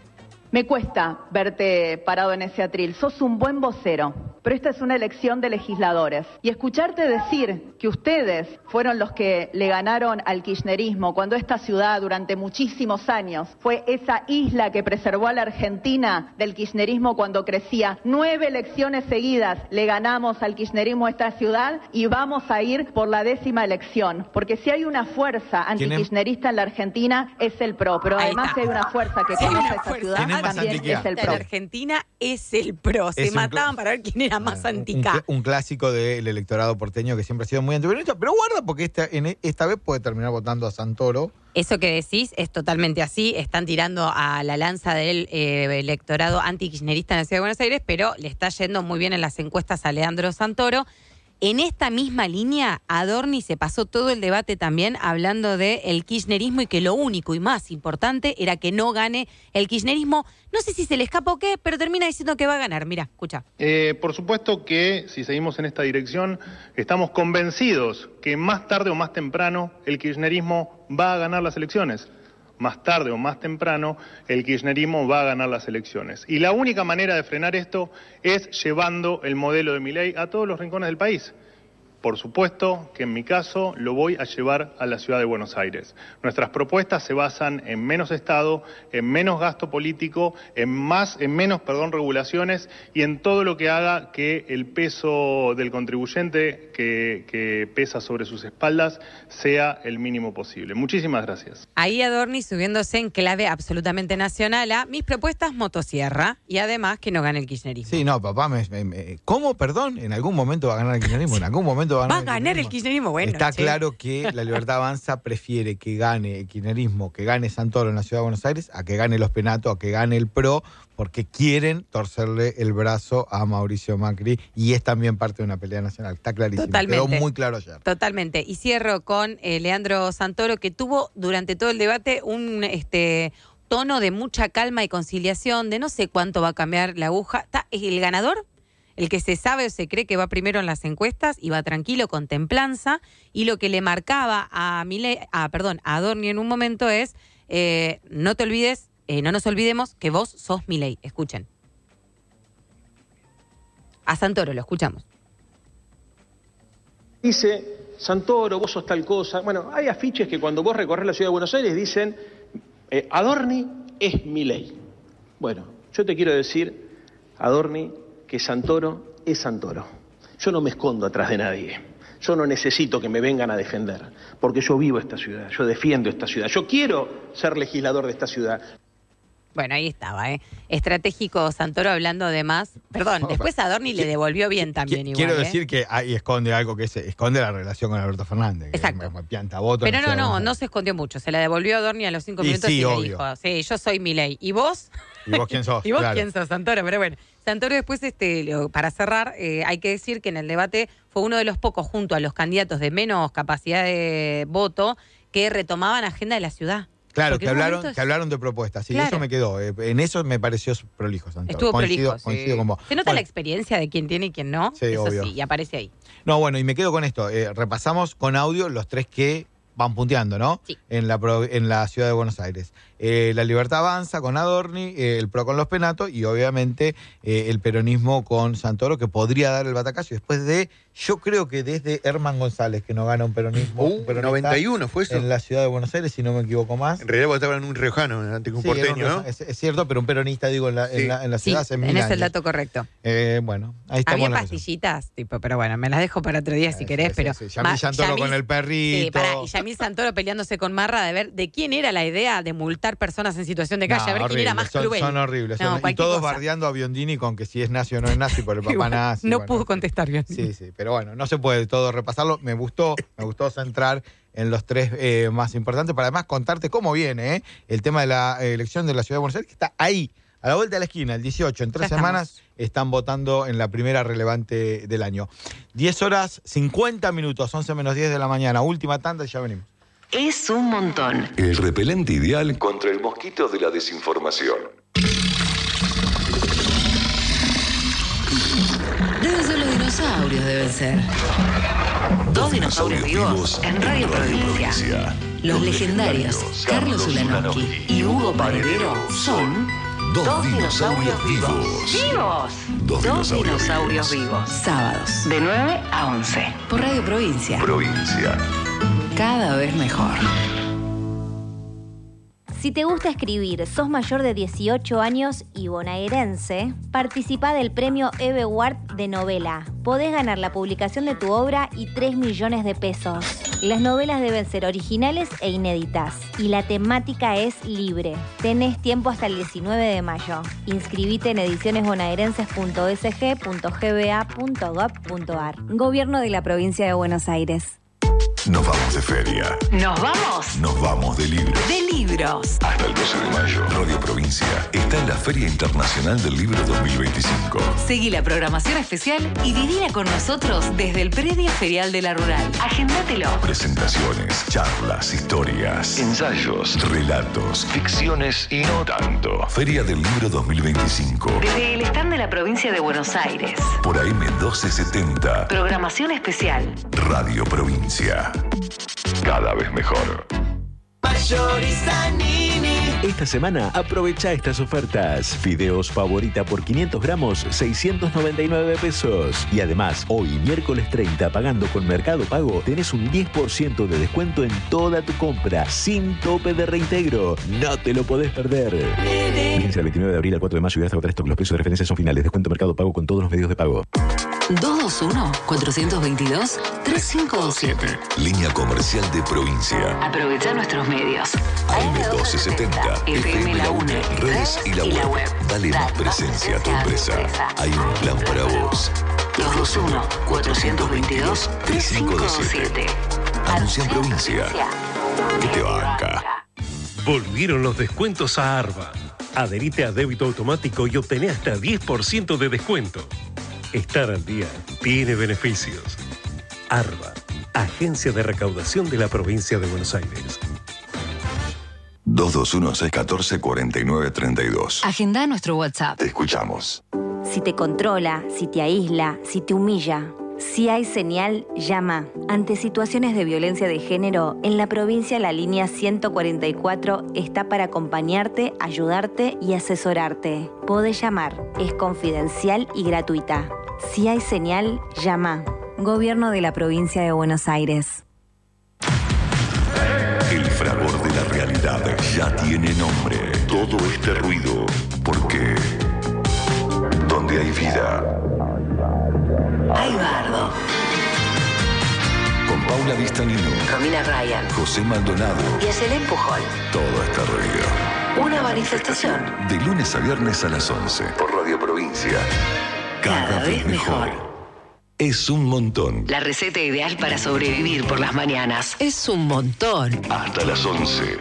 Me cuesta verte parado en ese atril. Sos un buen vocero, pero esta es una elección de legisladores. Y escucharte decir que ustedes fueron los que le ganaron al kirchnerismo cuando esta ciudad durante muchísimos años fue esa isla que preservó a la Argentina del kirchnerismo cuando crecía. 9 elecciones seguidas le ganamos al kirchnerismo a esta ciudad y vamos a ir por la 10ª elección. Porque si hay una fuerza antikirchnerista en la Argentina es el PRO. Pero además si hay una fuerza que conoce esta ciudad también es el PRO. La Argentina es el PRO. Se mataban para ver quién era más antica. Un clásico del electorado porteño que siempre ha sido muy antiperonista, pero guarda porque esta vez puede terminar votando a Santoro. Eso que decís es totalmente así. Están tirando a la lanza del electorado antikirchnerista en la Ciudad de Buenos Aires, pero le está yendo muy bien en las encuestas a Leandro Santoro. En esta misma línea, Adorni se pasó todo el debate también hablando del kirchnerismo y que lo único y más importante era que no gane el kirchnerismo. No sé si se le escapa o qué, pero termina diciendo que va a ganar. Mirá, escucha. Por supuesto que si seguimos en esta dirección, estamos convencidos que más tarde o más temprano el kirchnerismo va a ganar las elecciones. Más tarde o más temprano, el kirchnerismo va a ganar las elecciones. Y la única manera de frenar esto es llevando el modelo de Milei a todos los rincones del país. Por supuesto que en mi caso lo voy a llevar a la ciudad de Buenos Aires. Nuestras propuestas se basan en menos Estado, en menos gasto político, en menos regulaciones y en todo lo que haga que el peso del contribuyente que pesa sobre sus espaldas sea el mínimo posible. Muchísimas gracias. Ahí Adorni subiéndose en clave absolutamente nacional a mis propuestas motosierra y además que no gane el kirchnerismo. Sí, no, papá, ¿cómo? Perdón, en algún momento va a ganar el kirchnerismo, en algún momento va a ganar el kirchnerismo. Bueno, está claro que la Libertad Avanza prefiere que gane el kirchnerismo, que gane Santoro en la Ciudad de Buenos Aires, a que gane los Penato, a que gane el PRO, porque quieren torcerle el brazo a Mauricio Macri y es también parte de una pelea nacional. Está clarísimo. Totalmente. Quedó muy claro ayer. Totalmente. Y cierro con Leandro Santoro, que tuvo durante todo el debate un tono de mucha calma y conciliación, de no sé cuánto va a cambiar la aguja. ¿Es el ganador? El que se sabe o se cree que va primero en las encuestas y va tranquilo, con templanza, y lo que le marcaba a Adorni en un momento es no te olvides, no nos olvidemos que vos sos Milei. Escuchen. A Santoro lo escuchamos. Dice, Santoro, vos sos tal cosa. Bueno, hay afiches que cuando vos recorres la Ciudad de Buenos Aires dicen, Adorni es Milei. Bueno, yo te quiero decir, Adorni, que Santoro es Santoro. Yo no me escondo atrás de nadie. Yo no necesito que me vengan a defender, porque yo vivo esta ciudad, yo defiendo esta ciudad. Yo quiero ser legislador de esta ciudad. Bueno, ahí estaba, estratégico Santoro hablando de más. Perdón, después Adorni le devolvió bien también igual. Quiero decir que ahí esconde algo que esconde la relación con Alberto Fernández. Exacto. Piantavoto. Pero no se escondió mucho. Se la devolvió Adorni a los 5 minutos y le dijo, sí, yo soy Milei. ¿Y vos? ¿Y vos quién sos? ¿Y vos quién sos, Santoro? Pero bueno, Santoro después, para cerrar, hay que decir que en el debate fue uno de los pocos, junto a los candidatos de menos capacidad de voto, que retomaban agenda de la ciudad. Claro, que hablaron de propuestas. Y claro, eso me quedó. En eso me pareció prolijo, Santoro. Estuvo prolijo, sí. Coincido con vos. Se nota la experiencia de quién tiene y quién no. Sí, eso obvio. Sí, y aparece ahí. No, bueno, y me quedo con esto. Repasamos con audio los tres que van punteando, ¿no? Sí. En la Ciudad de Buenos Aires. La Libertad Avanza con Adorni, el PRO con los Penato y obviamente el peronismo con Santoro, que podría dar el batacazo. Después yo creo que desde Herman González, que no gana un peronismo. Un 91 fue eso. En la Ciudad de Buenos Aires, si no me equivoco más. En realidad votaban un riojano ante un porteño, ¿no? Es cierto, pero un peronista, digo, en la ciudad hace 1000 años. Tenés el dato correcto. Bueno, ahí estamos. Había pastillitas, pero bueno, me las dejo para otro día si querés, pero... Yamil Santoro con el perrito. Y Yamil Santoro peleándose con Marra de ver de quién era la idea de multar personas en situación de calle, a ver quién era más cruel. Son horribles. Y todos bardeando a Biondini con que si es nazi o no es nazi por el papá nazi. No pudo contestar Biondini. Sí, pero bueno, no se puede todo repasarlo. Me gustó centrar en los tres más importantes para además contarte cómo viene el tema de la elección de la Ciudad de Buenos Aires, que está ahí, a la vuelta de la esquina, el 18, en 3 semanas están votando en la primera relevante del año. 10 horas, 50 minutos, 11 menos 10 de la mañana, última tanda y ya venimos. Es un montón. El repelente ideal contra el mosquito de la desinformación. Deben ser los dinosaurios, deben ser. 2 dinosaurios vivos en Radio Provincia. Los legendarios Carlos Ulanowski y Hugo Paredero son Dos dinosaurios vivos. ¡Vivos! Dos dinosaurios vivos. Sábados, de 9 a 11. Por Radio Provincia. Provincia. Cada vez mejor. Si te gusta escribir, sos mayor de 18 años y bonaerense, participa del premio Eve Ward de novela. Podés ganar la publicación de tu obra y 3 millones de pesos. Las novelas deben ser originales e inéditas. Y la temática es libre. Tenés tiempo hasta el 19 de mayo. Inscribite en edicionesbonaerenses.sg.gba.gov.ar. Gobierno de la Provincia de Buenos Aires. Nos vamos de feria. ¿Nos vamos? Nos vamos de libros. De libros. Hasta el 12 de mayo, Radio Provincia está en la Feria Internacional del Libro 2025. Seguí la programación especial y vivila con nosotros desde el Predio Ferial de la Rural. Agéndatelo. Presentaciones, charlas, historias, ensayos, relatos, ficciones y no tanto. Feria del Libro 2025. Desde el stand de la Provincia de Buenos Aires. Por AM 1270. Programación especial. Radio Provincia. Cada vez mejor. Mayorista Nini. Esta semana aprovecha estas ofertas. Fideos Favorita por 500 gramos, 699 pesos. Y además, hoy, miércoles 30, pagando con Mercado Pago, tenés un 10% de descuento en toda tu compra, sin tope de reintegro. No te lo podés perder. Fíjense del 29 de abril al 4 de mayo y hasta agotar stock. Los precios de referencia son finales. Descuento Mercado Pago con todos los medios de pago. 221-422-3527. Línea comercial de Provincia. Aprovecha nuestros medios. AM 1270, FM La UNE, redes y la web. Dale más presencia a tu empresa. Hay un plan para vos. 221-422-3527. Anuncia en Provincia. Que te banca. Volvieron los descuentos a Arba. Adherite a débito automático y obtené hasta 10% de descuento. Estar al día tiene beneficios. Arba, Agencia de Recaudación de la Provincia de Buenos Aires. 221-614-4932. Agenda nuestro WhatsApp. Te escuchamos. Si te controla, si te aísla, si te humilla, si hay señal, llama. Ante situaciones de violencia de género, en la provincia la línea 144 está para acompañarte, ayudarte y asesorarte. Podés llamar, es confidencial y gratuita. Si hay señal, llama. Gobierno de la Provincia de Buenos Aires. El fragor de la realidad ya tiene nombre. Todo este ruido, porque donde hay vida, hay bardo. Con Paula Vistanino, Romina Ryan, José Maldonado y Ayelen Pujol. Todo está ruido. Una manifestación. De lunes a viernes a las 11. Por Radio Provincia. Cada vez mejor. Es un montón. La receta ideal para sobrevivir por las mañanas. Es un montón. Hasta las 11.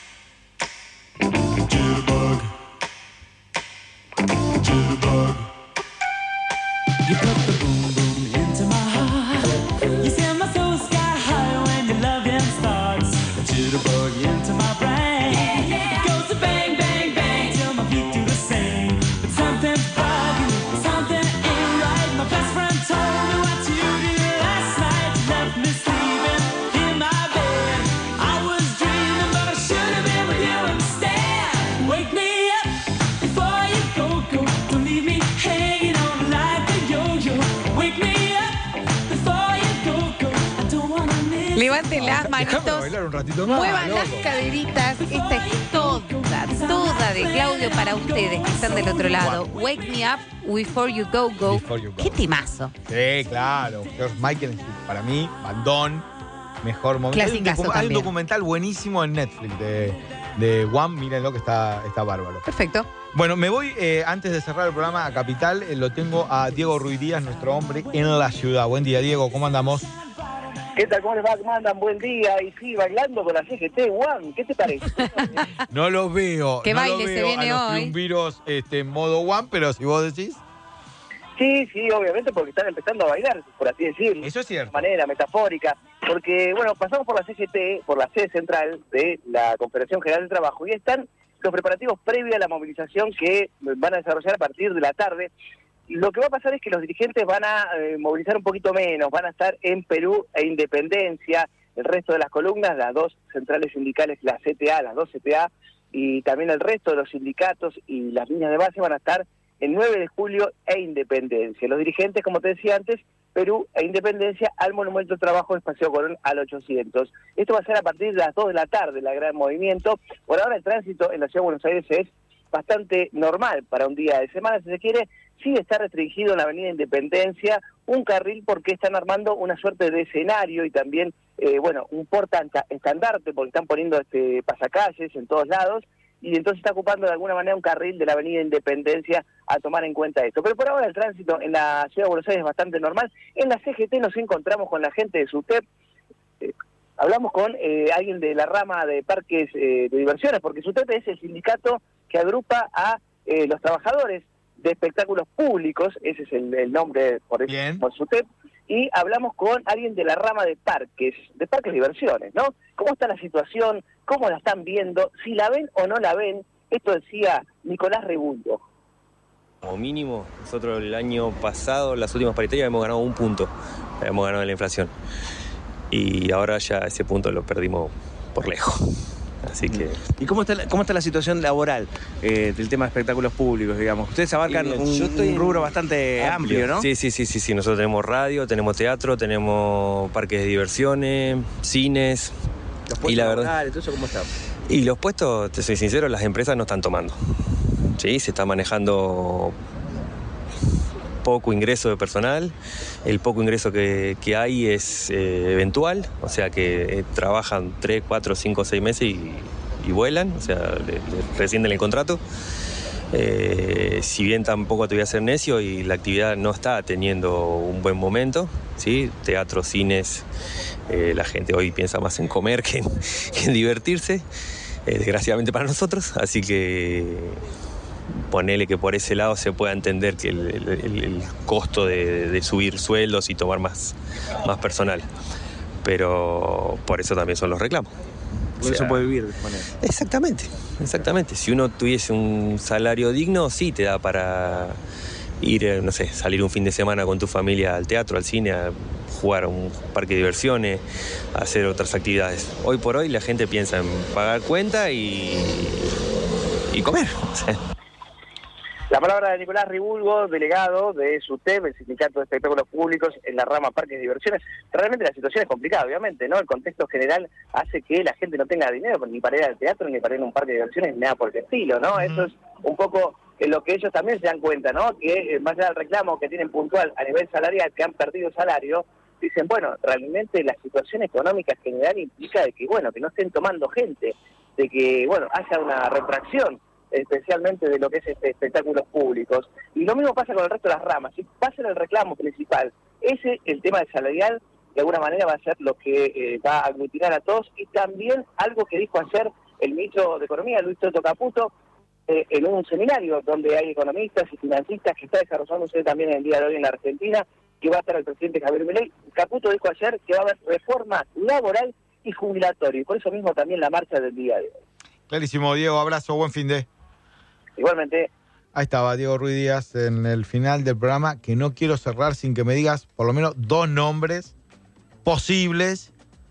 You put the boom boom into my heart. You send my soul sky high when your loving starts. A jitterbug into my brain. It goes to bang bang bang till my feet do the same. But something's bugging, something ain't right. My best friend told me what you did last night. You left me sleeping in my bed. I was dreaming, but I should have been with you instead. Wake me up before you go. Don't leave me hanging on like a yo-yo. Wake me up before you go. I don't wanna miss. Levanten las Déjame manitos, bailar un ratito más, muevan loco. las caderitas. Esta es toda de Claudio para ustedes que están del otro lado. Wake me up before you go. Before you go. Qué temazo. Sí, claro. George Michael, para mí, bandón, mejor momento. Clasicazo Hay un también. documental buenísimo en Netflix de One, mírenlo que está bárbaro. Perfecto. Bueno, me voy, antes de cerrar el programa, a Capital. Lo tengo a Diego Ruiz Díaz, nuestro hombre en la ciudad. Buen día, Diego, ¿cómo andamos? ¿Qué tal? ¿Cómo les va? ¿Cómo andan? Buen día. Y sí, bailando con la CGT, Juan. ¿Qué te parece? No lo veo. ¿Qué no baile lo se veo viene a los hoy? triunviros en modo One, pero si vos decís... Sí, obviamente, porque están empezando a bailar, por así decirlo. Eso es cierto. De manera metafórica. Porque, bueno, pasamos por la CGT, por la sede central de la Confederación General del Trabajo, y están los preparativos previos a la movilización que van a desarrollar a partir de la tarde. Lo que va a pasar es que los dirigentes van a movilizar un poquito menos, van a estar en Perú e Independencia. El resto de las columnas, las dos centrales sindicales, la CTA, las dos CTA, y también el resto de los sindicatos y las líneas de base van a estar el 9 de julio e Independencia. Los dirigentes, como te decía antes, Perú e Independencia al Monumento del Trabajo de Paseo Colón al 800. Esto va a ser a partir de las 2 de la tarde, la gran movimiento. Por ahora el tránsito en la Ciudad de Buenos Aires es bastante normal para un día de semana, si se quiere. Sí está restringido en la Avenida Independencia un carril porque están armando una suerte de escenario y también, un portaestandarte porque están poniendo pasacalles en todos lados y entonces está ocupando de alguna manera un carril de la Avenida Independencia a tomar en cuenta esto. Pero por ahora el tránsito en la Ciudad de Buenos Aires es bastante normal. En la CGT nos encontramos con la gente de SUTEP. Hablamos con alguien de la rama de parques de diversiones, porque SUTEP es el sindicato que agrupa a los trabajadores de espectáculos públicos, ese es el nombre por SUTEP, y hablamos con alguien de la rama de parques de diversiones, ¿no? ¿Cómo está la situación? ¿Cómo la están viendo? ¿Si la ven o no la ven? Esto decía Nicolás Rebuldo. Como mínimo, nosotros el año pasado, las últimas paritarias, habíamos ganado 1 punto, habíamos ganado en la inflación. Y ahora ya ese punto lo perdimos por lejos. Así que... ¿Y cómo está la situación laboral del tema de espectáculos públicos, digamos? Ustedes abarcan un rubro bastante amplio, ¿no? Sí. Nosotros tenemos radio, tenemos teatro, tenemos parques de diversiones, cines. Los puestos laborales, ¿todo eso cómo está? Y los puestos, te soy sincero, las empresas no están tomando. Sí, se está manejando poco ingreso de personal. El poco ingreso que hay es eventual, o sea que trabajan 3, 4, 5, 6 meses y vuelan, o sea, le rescinden el contrato. Si bien tampoco te voy a ser necio y la actividad no está teniendo un buen momento, ¿sí? Teatro, cines, la gente hoy piensa más en comer que en divertirse, desgraciadamente para nosotros, así que ponele que por ese lado se pueda entender que el costo de subir sueldos y tomar más personal. Pero por eso también son los reclamos. Por eso puede vivir de esa manera. Exactamente. Si uno tuviese un salario digno, sí te da para ir, no sé, salir un fin de semana con tu familia al teatro, al cine, a jugar a un parque de diversiones, a hacer otras actividades. Hoy por hoy la gente piensa en pagar cuenta y comer. La palabra de Nicolás Ribulgo, delegado de SUTEP, el Sindicato de Espectáculos Públicos en la rama Parques de Diversiones. Realmente la situación es complicada, obviamente, ¿no? El contexto general hace que la gente no tenga dinero ni para ir al teatro, ni para ir a un parque de diversiones, ni nada por el estilo, ¿no? Eso es un poco lo que ellos también se dan cuenta, ¿no? Que más allá del reclamo que tienen puntual a nivel salarial, que han perdido salario, dicen, bueno, realmente la situación económica general implica de que, bueno, que no estén tomando gente, de que, bueno, haya una retracción especialmente de lo que es espectáculos públicos. Y lo mismo pasa con el resto de las ramas. Si pasa el reclamo principal, el tema del salarial, de alguna manera va a ser lo que va a aglutinar a todos, y también algo que dijo ayer el ministro de Economía, Luis Toto Caputo, en un seminario donde hay economistas y financistas que está desarrollándose también el día de hoy en la Argentina, que va a estar el presidente Javier Milei. Caputo dijo ayer que va a haber reforma laboral y jubilatoria, y por eso mismo también la marcha del día de hoy. Clarísimo, Diego, abrazo, buen fin de... Igualmente. Ahí estaba Diego Ruiz Díaz en el final del programa, que no quiero cerrar sin que me digas por lo menos 2 nombres posibles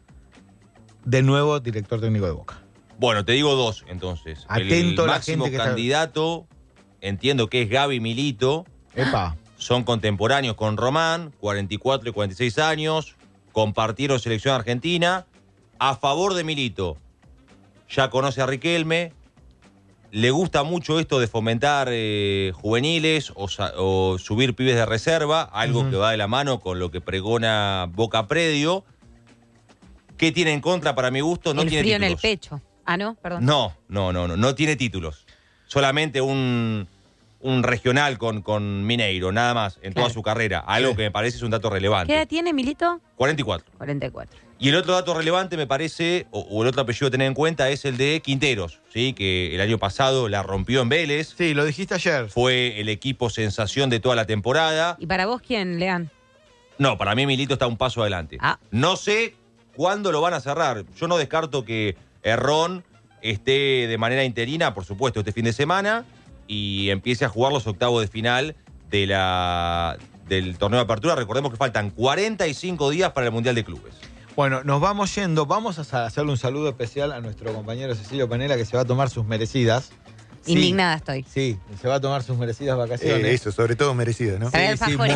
del nuevo director técnico de Boca. Bueno, te digo 2 entonces. Atento el a la máximo gente que candidato, entiendo que es Gaby Milito. Epa. Son contemporáneos con Román, 44 y 46 años, compartieron selección argentina. A favor de Milito, ya conoce a Riquelme. Le gusta mucho esto de fomentar juveniles o subir pibes de reserva, algo que va de la mano con lo que pregona Boca Predio. ¿Qué tiene en contra para mi gusto? No tiene frío títulos. en el pecho. Ah, no, perdón. No tiene títulos. Solamente un regional con Mineiro, nada más, en toda su carrera. Algo que me parece es un dato relevante. ¿Qué edad tiene Milito? 44. Y el otro dato relevante me parece, o el otro apellido a tener en cuenta, es el de Quinteros, ¿sí? Que el año pasado la rompió en Vélez. Sí, lo dijiste ayer. Fue el equipo sensación de toda la temporada. ¿Y para vos quién, Lean? No, para mí Milito está un paso adelante. No sé cuándo lo van a cerrar. Yo no descarto que Herrón esté de manera interina, por supuesto, este fin de semana, y empiece a jugar los octavos de final del torneo de apertura. Recordemos que faltan 45 días para el Mundial de Clubes. Bueno, nos vamos yendo. Vamos a hacerle un saludo especial a nuestro compañero Cecilio Panela, que se va a tomar sus merecidas. Indignada estoy. Sí, se va a tomar sus merecidas vacaciones. Eso, sobre todo merecido, ¿no? Trae alfajores.